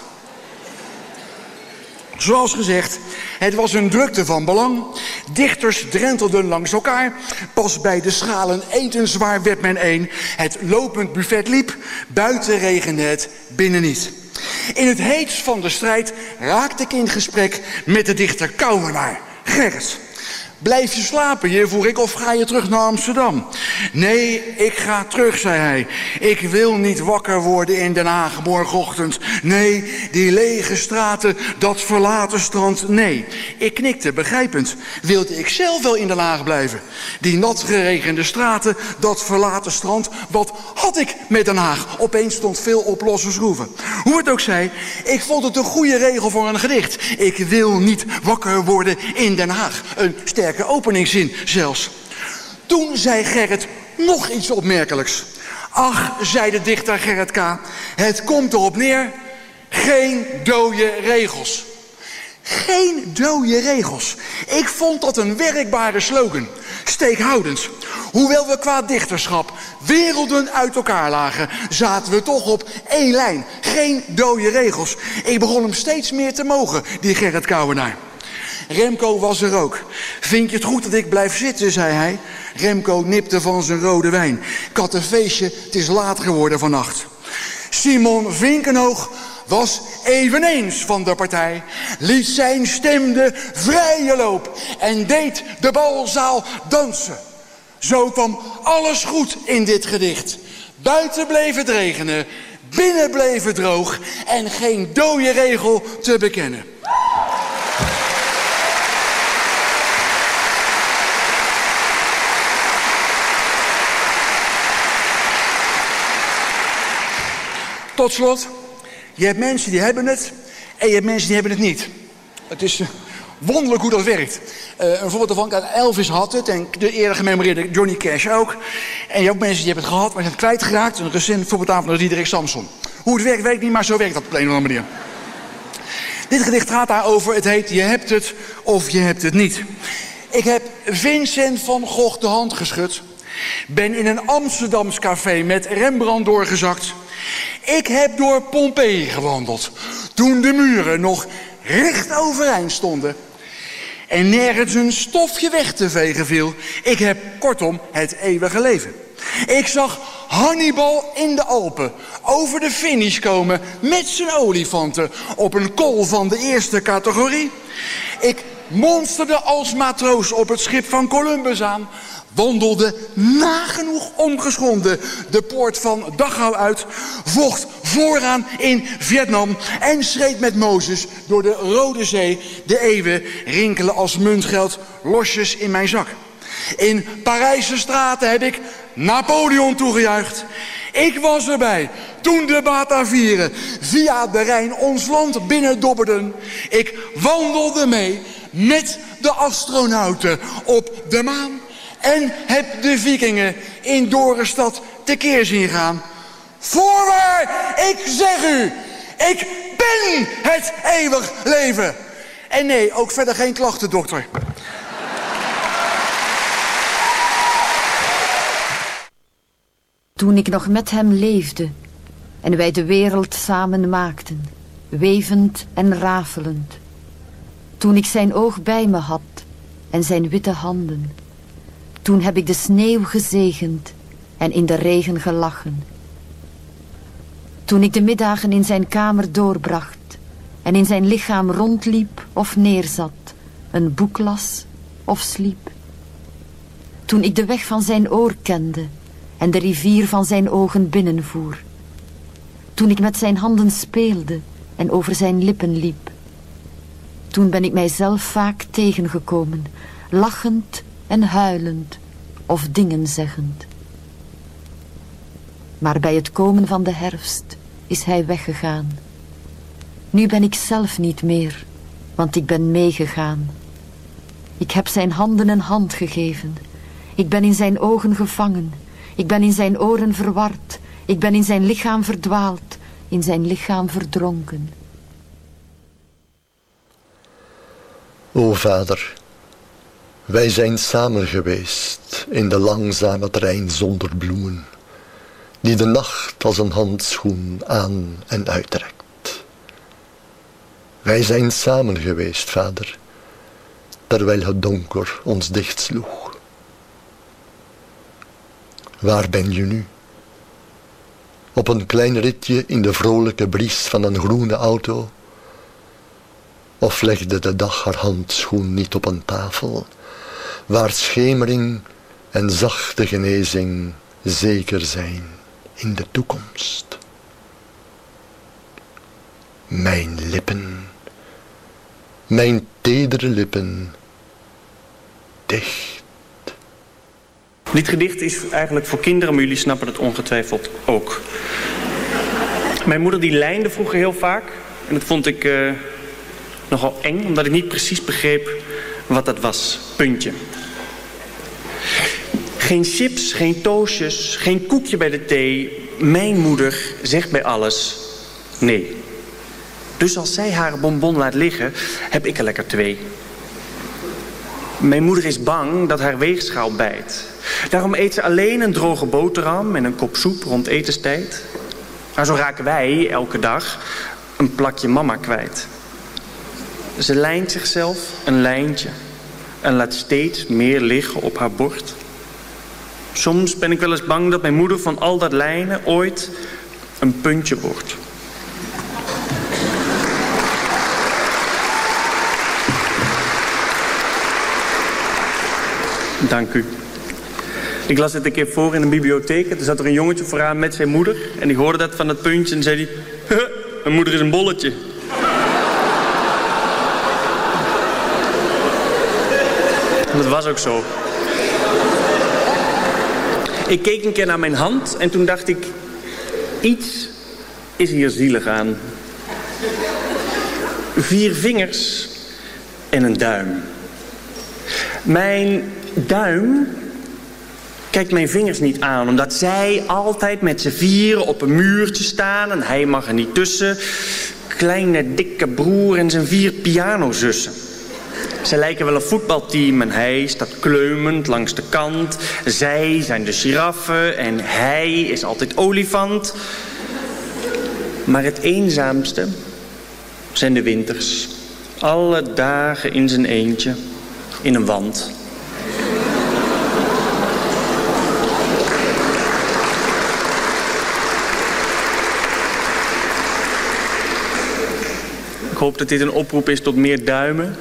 Zoals gezegd, het was een drukte van belang. Dichters drentelden langs elkaar. Pas bij de schalen etenswaar werd men één. Het lopend buffet liep. Buiten regende het, binnen niet. In het heetst van de strijd raakte ik in gesprek met de dichter Kouwenaar. Gerrit, blijf je slapen hier, vroeg ik, of ga je terug naar Amsterdam? Nee, ik ga terug, zei hij. Ik wil niet wakker worden in Den Haag morgenochtend. Nee, die lege straten, dat verlaten strand, nee. Ik knikte, begrijpend. Wilde ik zelf wel in Den Haag blijven? Die nat geregende straten, dat verlaten strand, wat had ik met Den Haag? Opeens stond veel op losse schroeven. Hoe het ook zij, ik vond het een goede regel voor een gedicht. Ik wil niet wakker worden in Den Haag. Een sterke openingszin zelfs. Toen zei Gerrit nog iets opmerkelijks. Ach, zei de dichter Gerrit K., het komt erop neer, geen dode regels. Geen dode regels. Ik vond dat een werkbare slogan. Steekhoudend. Hoewel we qua dichterschap werelden uit elkaar lagen, zaten we toch op één lijn. Geen dode regels. Ik begon hem steeds meer te mogen, die Gerrit Kouwenaar. Remco was er ook. Vind je het goed dat ik blijf zitten, zei hij. Remco nipte van zijn rode wijn. Ik had een feestje, het is laat geworden vannacht. Simon Vinkenhoog was eveneens van de partij. Liet zijn stem de vrije loop en deed de balzaal dansen. Zo kwam alles goed in dit gedicht. Buiten bleef het regenen, binnen bleef het droog en geen dode regel te bekennen. Tot slot, je hebt mensen die hebben het en je hebt mensen die hebben het niet. Het is uh, wonderlijk hoe dat werkt. Uh, een voorbeeld daarvan, Elvis had het en de eerder gememoreerde Johnny Cash ook. En je hebt mensen die hebben het gehad, maar zijn het kwijtgeraakt. Een recent voorbeeld daarvan is Diederik Samson. Hoe het werkt, weet ik niet, maar zo werkt dat op een of andere manier. Dit gedicht gaat daarover. Het heet Je hebt het of je hebt het niet. Ik heb Vincent van Gogh de hand geschud. Ben in een Amsterdams café met Rembrandt doorgezakt. Ik heb door Pompeii gewandeld. Toen de muren nog recht overeind stonden. En nergens een stofje weg te vegen viel. Ik heb kortom het eeuwige leven. Ik zag Hannibal in de Alpen over de finish komen met zijn olifanten op een kol van de eerste categorie. Ik monsterde als matroos op het schip van Columbus aan, wandelde nagenoeg ongeschonden de poort van Dachau uit, vocht vooraan in Vietnam en schreed met Mozes door de Rode Zee. De eeuwen rinkelen als muntgeld losjes in mijn zak. In Parijse straten heb ik Napoleon toegejuicht. Ik was erbij toen de Batavieren via de Rijn ons land binnendobberden. Ik wandelde mee met de astronauten op de maan en heb de vikingen in Dorestad tekeer zien gaan. Voorwaar, ik zeg u, ik ben het eeuwig leven. En nee, ook verder geen klachten, dokter. Toen ik nog met hem leefde en wij de wereld samen maakten, wevend en rafelend. Toen ik zijn oog bij me had en zijn witte handen. Toen heb ik de sneeuw gezegend en in de regen gelachen. Toen ik de middagen in zijn kamer doorbracht en in zijn lichaam rondliep of neerzat, een boek las of sliep. Toen ik de weg van zijn oor kende en de rivier van zijn ogen binnenvoer. Toen ik met zijn handen speelde en over zijn lippen liep. Toen ben ik mijzelf vaak tegengekomen, lachend en huilend of dingen zeggend. Maar bij het komen van de herfst is hij weggegaan. Nu ben ik zelf niet meer, want ik ben meegegaan. Ik heb zijn handen een hand gegeven. Ik ben in zijn ogen gevangen. Ik ben in zijn oren verward. Ik ben in zijn lichaam verdwaald, in zijn lichaam verdronken. O Vader, wij zijn samen geweest in de langzame trein zonder bloemen, die de nacht als een handschoen aan en uittrekt. Wij zijn samen geweest, Vader, terwijl het donker ons dichtsloeg. Waar ben je nu? Op een klein ritje in de vrolijke bries van een groene auto? Of legde de dag haar handschoen niet op een tafel, waar schemering en zachte genezing zeker zijn in de toekomst? Mijn lippen, mijn tedere lippen, dicht. Dit gedicht is eigenlijk voor kinderen, maar jullie snappen het ongetwijfeld ook. Mijn moeder die lijnde vroeger heel vaak. En dat vond ik uh, nogal eng, omdat ik niet precies begreep wat dat was. Puntje. Geen chips, geen toastjes, geen koekje bij de thee. Mijn moeder zegt bij alles nee. Dus als zij haar bonbon laat liggen, heb ik er lekker twee. Mijn moeder is bang dat haar weegschaal bijt. Daarom eet ze alleen een droge boterham en een kop soep rond etenstijd. Maar zo raken wij elke dag een plakje mama kwijt. Ze lijnt zichzelf een lijntje en laat steeds meer liggen op haar bord. Soms ben ik wel eens bang dat mijn moeder van al dat lijnen ooit een puntje wordt. Dank u. Ik las dit een keer voor in een bibliotheek. Er zat er een jongetje vooraan met zijn moeder. En die hoorde dat van dat puntje en zei hij... Mijn moeder is een bolletje. En dat was ook zo. Ik keek een keer naar mijn hand en toen dacht ik... Iets is hier zielig aan. Vier vingers en een duim. Mijn duim kijkt mijn vingers niet aan, omdat zij altijd met z'n vieren op een muurtje staan en hij mag er niet tussen. kleine, dikke broer en zijn vier pianozussen. Ze lijken wel een voetbalteam en hij staat kleumend langs de kant. Zij zijn de giraffen en hij is altijd olifant. Maar het eenzaamste zijn de winters. Alle dagen in zijn eentje, in een wand. Ik hoop dat dit een oproep is tot meer duimen.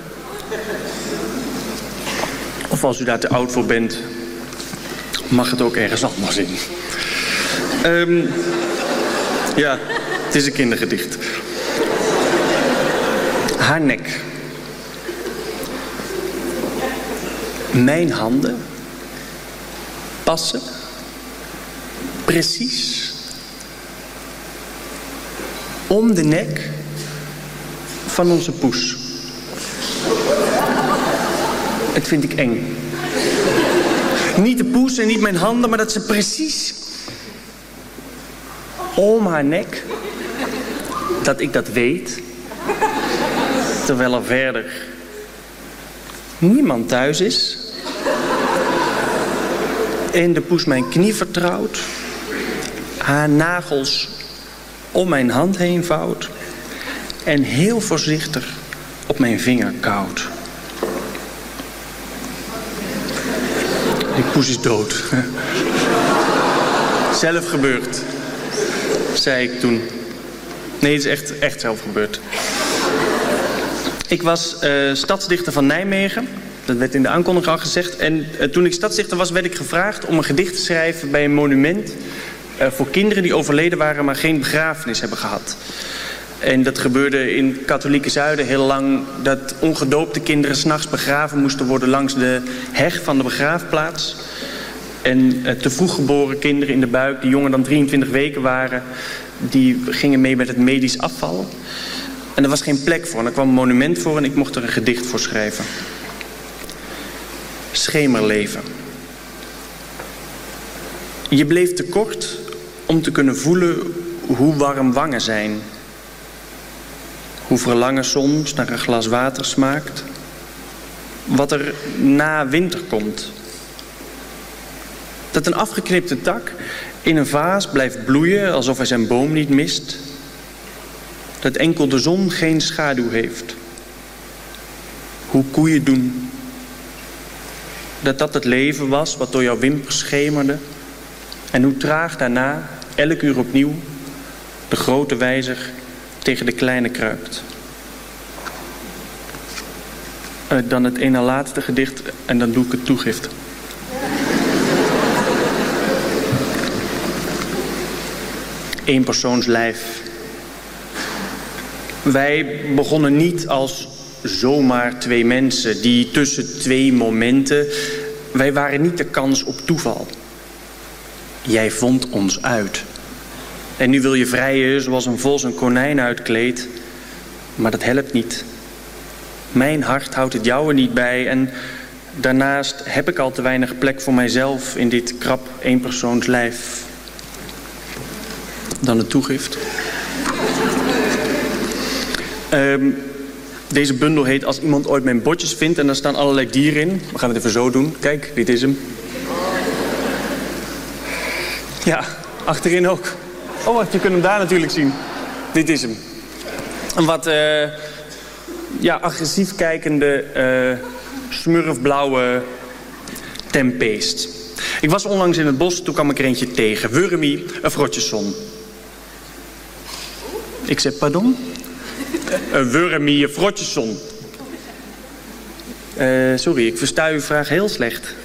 Of als u daar te oud voor bent, mag het ook ergens anders in. Um, ja, het is een kindergedicht. Haar nek. Mijn handen passen precies om de nek van onze poes. Het vind ik eng. Niet de poes en niet mijn handen, maar dat ze precies om haar nek, dat ik dat weet, terwijl er verder niemand thuis is en de poes mijn knie vertrouwt, haar nagels om mijn hand heen vouwt en heel voorzichtig op mijn vinger koudt. Die poes is dood. Zelf gebeurd, zei ik toen. Nee, het is echt, echt zelf gebeurd. Ik was uh, stadsdichter van Nijmegen. Dat werd in de aankondiging al gezegd. En uh, toen ik stadsdichter was, werd ik gevraagd om een gedicht te schrijven bij een monument uh, voor kinderen die overleden waren, maar geen begrafenis hebben gehad. En dat gebeurde in het katholieke Zuiden heel lang, dat ongedoopte kinderen 's nachts begraven moesten worden langs de heg van de begraafplaats. En uh, te vroeg geboren kinderen in de buik, die jonger dan drieëntwintig weken waren, die gingen mee met het medisch afval. En er was geen plek voor. En er kwam een monument voor en ik mocht er een gedicht voor schrijven. Schemerleven. Je bleef te kort om te kunnen voelen hoe warm wangen zijn. Hoe verlangen soms naar een glas water smaakt. Wat er na winter komt. Dat een afgeknipte tak in een vaas blijft bloeien alsof hij zijn boom niet mist. Dat enkel de zon geen schaduw heeft. Hoe koeien doen. Dat dat het leven was wat door jouw wimpers schemerde. En hoe traag daarna, elk uur opnieuw, de grote wijzer tegen de kleine kruipt. Uh, dan het ene laatste gedicht en dan doe ik het toegift. Eenpersoonslijf. Wij begonnen niet als zomaar twee mensen die tussen twee momenten... Wij waren niet de kans op toeval. Jij vond ons uit. En nu wil je vrijen zoals een vos een konijn uitkleedt. Maar dat helpt niet. Mijn hart houdt het jouwe niet bij. En daarnaast heb ik al te weinig plek voor mijzelf in dit krap eenpersoonslijf. Dan het toegift. Um, deze bundel heet Als iemand ooit mijn botjes vindt. En daar staan allerlei dieren in. We gaan het even zo doen. Kijk, dit is hem. Ja, achterin ook. Oh, wacht, je kunt hem daar natuurlijk zien. Dit is hem. Een wat uh, ja, agressief kijkende, uh, smurfblauwe tempeest. Ik was onlangs in het bos, toen kwam ik er eentje tegen. Wurmie, een frotjeson. Ik zei, pardon? Een wurmie, een frotjeson. Uh, sorry, ik versta uw vraag heel slecht.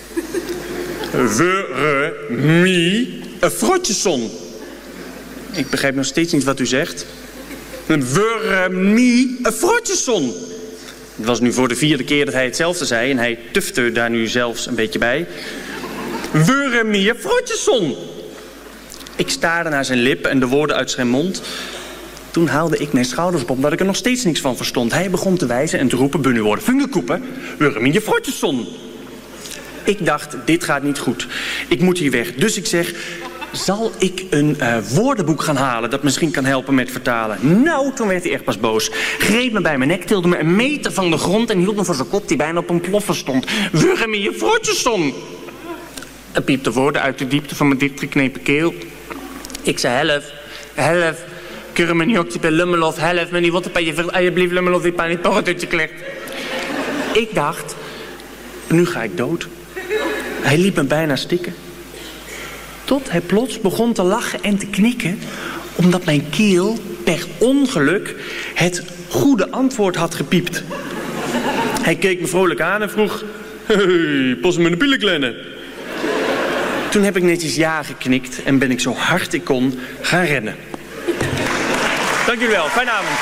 Wurmie, een frotjeson. Ik begrijp nog steeds niet wat u zegt. Een wurmie, een frotjeson. Het was nu voor de vierde keer dat hij hetzelfde zei. En hij tufte daar nu zelfs een beetje bij. Wurmie, een frotjeson. Ik staarde naar zijn lippen en de woorden uit zijn mond. Toen haalde ik mijn schouders op, omdat ik er nog steeds niks van verstond. Hij begon te wijzen en te roepen, bunnuwoorden, fungekoepen, wurmie, je frotjeson. Ik dacht, dit gaat niet goed. Ik moet hier weg. Dus ik zeg, zal ik een uh, woordenboek gaan halen dat misschien kan helpen met vertalen? Nou, toen werd hij echt pas boos. Greep me bij mijn nek, tilde me een meter van de grond en hield me voor zijn kop die bijna op een ploffer stond. Wurm in je voortjessom! Er piepte woorden uit de diepte van mijn dichtgeknepen keel. Ik zei help, help. Keur me niet op die lummelof, help me niet. Wat heb je veel, alsjeblieft lummelof, die pijn niet toch uit je klecht. Ik dacht, nu ga ik dood. Hij liet me bijna stikken. Tot hij plots begon te lachen en te knikken, omdat mijn keel per ongeluk het goede antwoord had gepiept. Hij keek me vrolijk aan en vroeg, hey, pas me een pillenkleine. Toen heb ik netjes ja geknikt en ben ik zo hard ik kon gaan rennen. Dank jullie wel, fijne avond.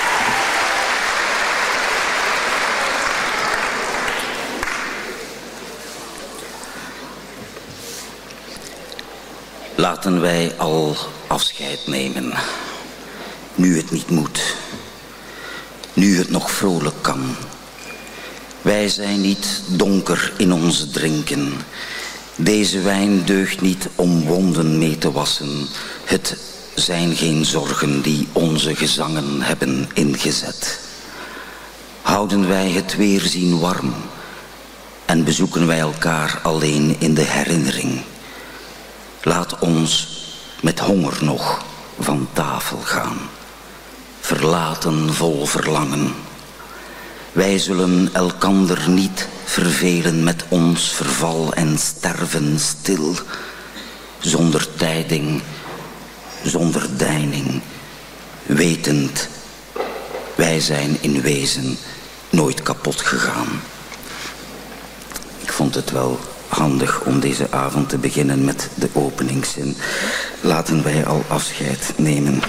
Laten wij al afscheid nemen. Nu het niet moet. Nu het nog vrolijk kan. Wij zijn niet donker in ons drinken. Deze wijn deugt niet om wonden mee te wassen. Het zijn geen zorgen die onze gezangen hebben ingezet. Houden wij het weerzien warm en bezoeken wij elkaar alleen in de herinnering. Laat ons met honger nog van tafel gaan, verlaten vol verlangen. Wij zullen elkander niet vervelen met ons verval en sterven stil, zonder tijding, zonder deining, wetend, wij zijn in wezen nooit kapot gegaan. Ik vond het wel handig om deze avond te beginnen met de openingszin. Laten wij al afscheid nemen.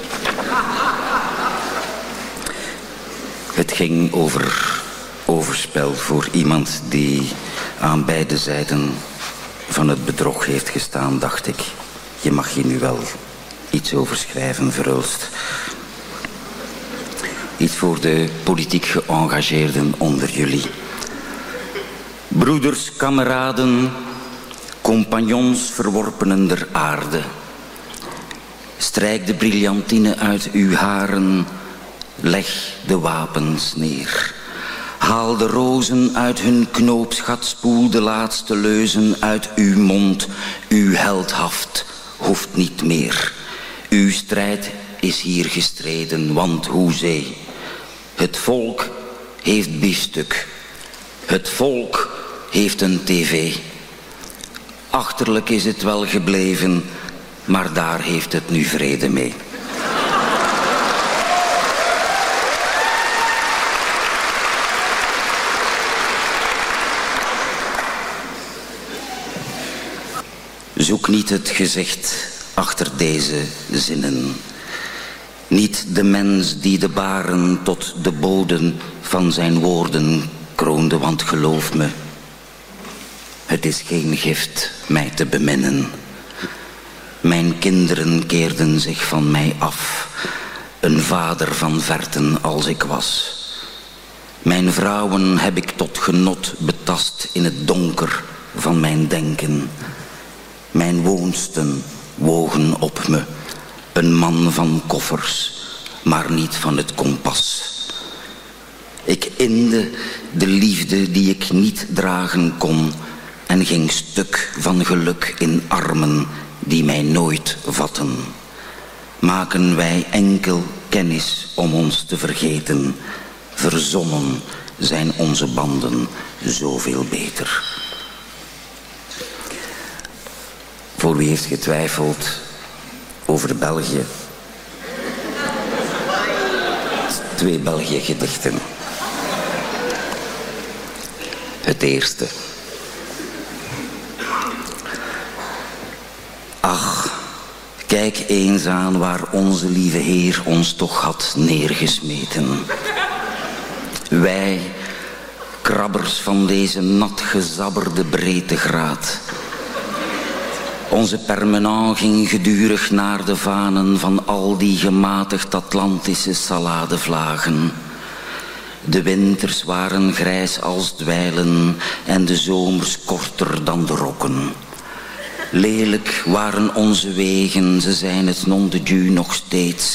Het ging over overspel voor iemand die aan beide zijden van het bedrog heeft gestaan, dacht ik. Je mag hier nu wel iets over schrijven, Verhulst. Iets voor de politiek geëngageerden onder jullie. Broeders, kameraden, compagnons verworpenen der aarde. Strijk de briljantine uit uw haren, leg de wapens neer. Haal de rozen uit hun knoopsgat, spoel de laatste leuzen uit uw mond. Uw heldhaft hoeft niet meer. Uw strijd is hier gestreden, want hoezee. Het volk heeft biefstuk. Het volk heeft een tv. Achterlijk is het wel gebleven, maar daar heeft het nu vrede mee. Zoek niet het gezicht achter deze zinnen. Niet de mens die de baren tot de bodem van zijn woorden kroonde, want geloof me, het is geen gift mij te beminnen. Mijn kinderen keerden zich van mij af, een vader van verten als ik was. Mijn vrouwen heb ik tot genot betast in het donker van mijn denken. Mijn woonsten wogen op me, een man van koffers, maar niet van het kompas. Ik inde de liefde die ik niet dragen kon en ging stuk van geluk in armen die mij nooit vatten. Maken wij enkel kennis om ons te vergeten, verzonnen zijn onze banden zoveel beter. Voor wie heeft getwijfeld over België? Twee België-gedichten. Het eerste. Ach, kijk eens aan waar onze lieve Heer ons toch had neergesmeten. Wij, krabbers van deze nat gezabberde breedtegraad. Onze permanent ging gedurig naar de vanen van al die gematigd Atlantische saladevlagen. De winters waren grijs als dweilen en de zomers korter dan de rokken. Lelijk waren onze wegen, ze zijn het non de Dieu nog steeds.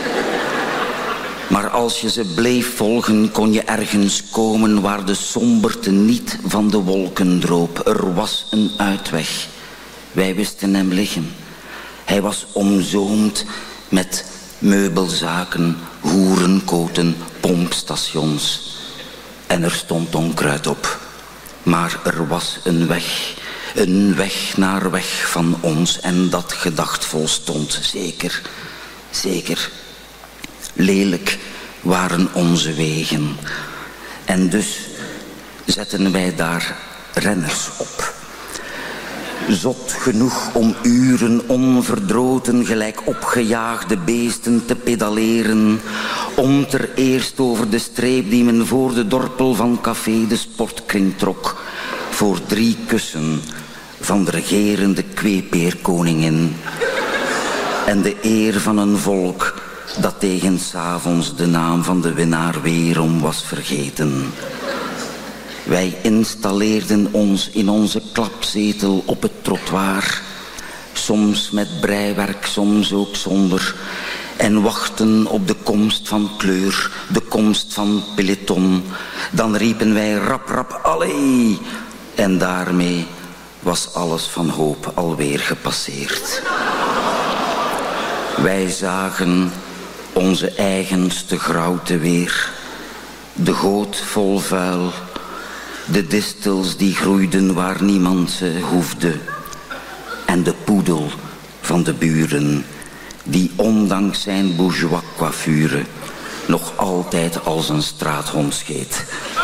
Maar als je ze bleef volgen, kon je ergens komen waar de somberte niet van de wolken droop. Er was een uitweg. Wij wisten hem liggen. Hij was omzoomd met meubelzaken, hoerenkoten, pompstations. En er stond onkruid op. Maar er was een weg. Een weg naar weg van ons. En dat gedacht volstond. Zeker, zeker. Lelijk waren onze wegen. En dus zetten wij daar renners op. Zot genoeg om uren onverdroten gelijk opgejaagde beesten te pedaleren. Om ter eerst over de streep die men voor de dorpel van café de Sportkring trok. Voor drie kussen van de regerende kweepeerkoningin. En de eer van een volk dat tegen 's avonds de naam van de winnaar weerom was vergeten. Wij installeerden ons in onze klapzetel op het trottoir. Soms met breiwerk, soms ook zonder. En wachten op de komst van kleur, de komst van peloton. Dan riepen wij rap rap allee. En daarmee was alles van hoop alweer gepasseerd. Wij zagen onze eigenste grauwte weer. De goot vol vuil. De distels die groeiden waar niemand ze hoefde. En de poedel van de buren, die ondanks zijn bourgeois coiffure nog altijd als een straathond scheet.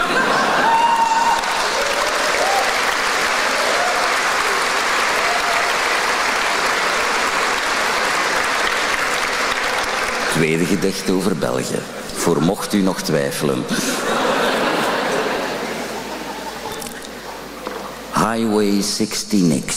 Tweede gedicht over België, voor mocht u nog twijfelen. Highway zestig niks.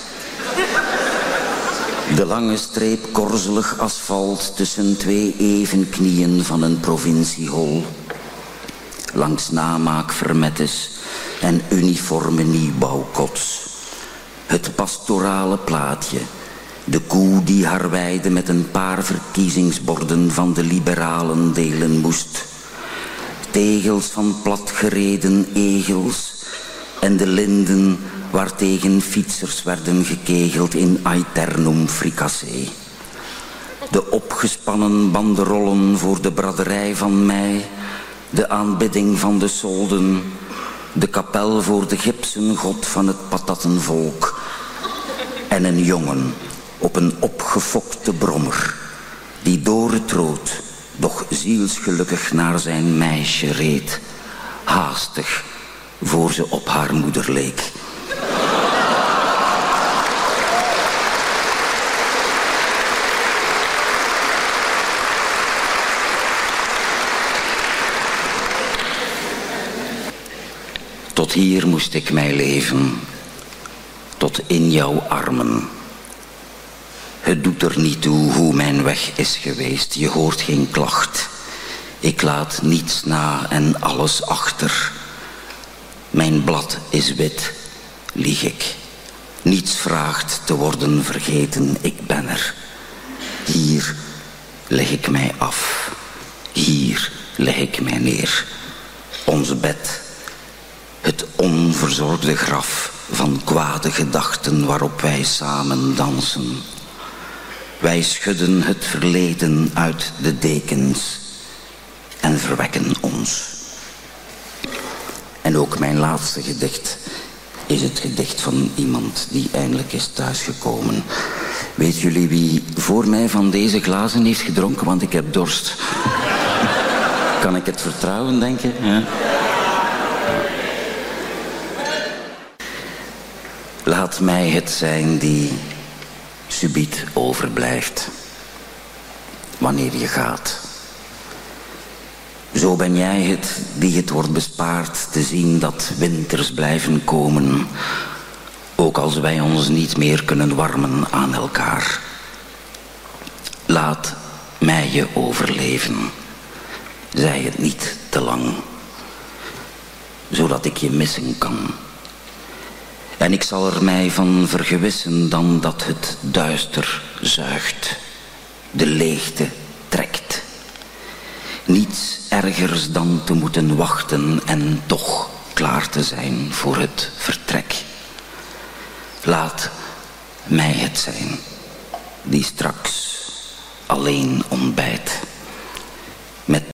De lange streep korzelig asfalt tussen twee evenknieën van een provinciehol. Langs namaak vermettes en uniforme nieuwbouwkots. Het pastorale plaatje. De koe die haar weide met een paar verkiezingsborden van de liberalen delen moest. Tegels van platgereden egels. En de linden waartegen fietsers werden gekegeld in aeternum fricassé. De opgespannen banderollen voor de braderij van mei. De aanbidding van de solden. De kapel voor de gipsen god van het patattenvolk. En een jongen op een opgefokte brommer. Die door het rood, doch zielsgelukkig naar zijn meisje reed. Haastig. Voor ze op haar moeder leek. Tot hier moest ik mij leven, tot in jouw armen. Het doet er niet toe hoe mijn weg is geweest, je hoort geen klacht. Ik laat niets na en alles achter. Mijn blad is wit, lieg ik. Niets vraagt te worden vergeten, ik ben er. Hier leg ik mij af. Hier leg ik mij neer. Ons bed. Het onverzorgde graf van kwade gedachten waarop wij samen dansen. Wij schudden het verleden uit de dekens en verwekken ons. En ook mijn laatste gedicht is het gedicht van iemand die eindelijk is thuisgekomen. Weet jullie wie voor mij van deze glazen heeft gedronken? Want ik heb dorst. Kan ik het vertrouwen, denken? Ja. Laat mij het zijn die subiet overblijft wanneer je gaat. Zo ben jij het die het wordt bespaard te zien dat winters blijven komen, ook als wij ons niet meer kunnen warmen aan elkaar. Laat mij je overleven, zij het niet te lang, zodat ik je missen kan. En ik zal er mij van vergewissen dan dat het duister zuigt, de leegte trekt. Niets ergers dan te moeten wachten en toch klaar te zijn voor het vertrek. Laat mij het zijn, die straks alleen ontbijt. Met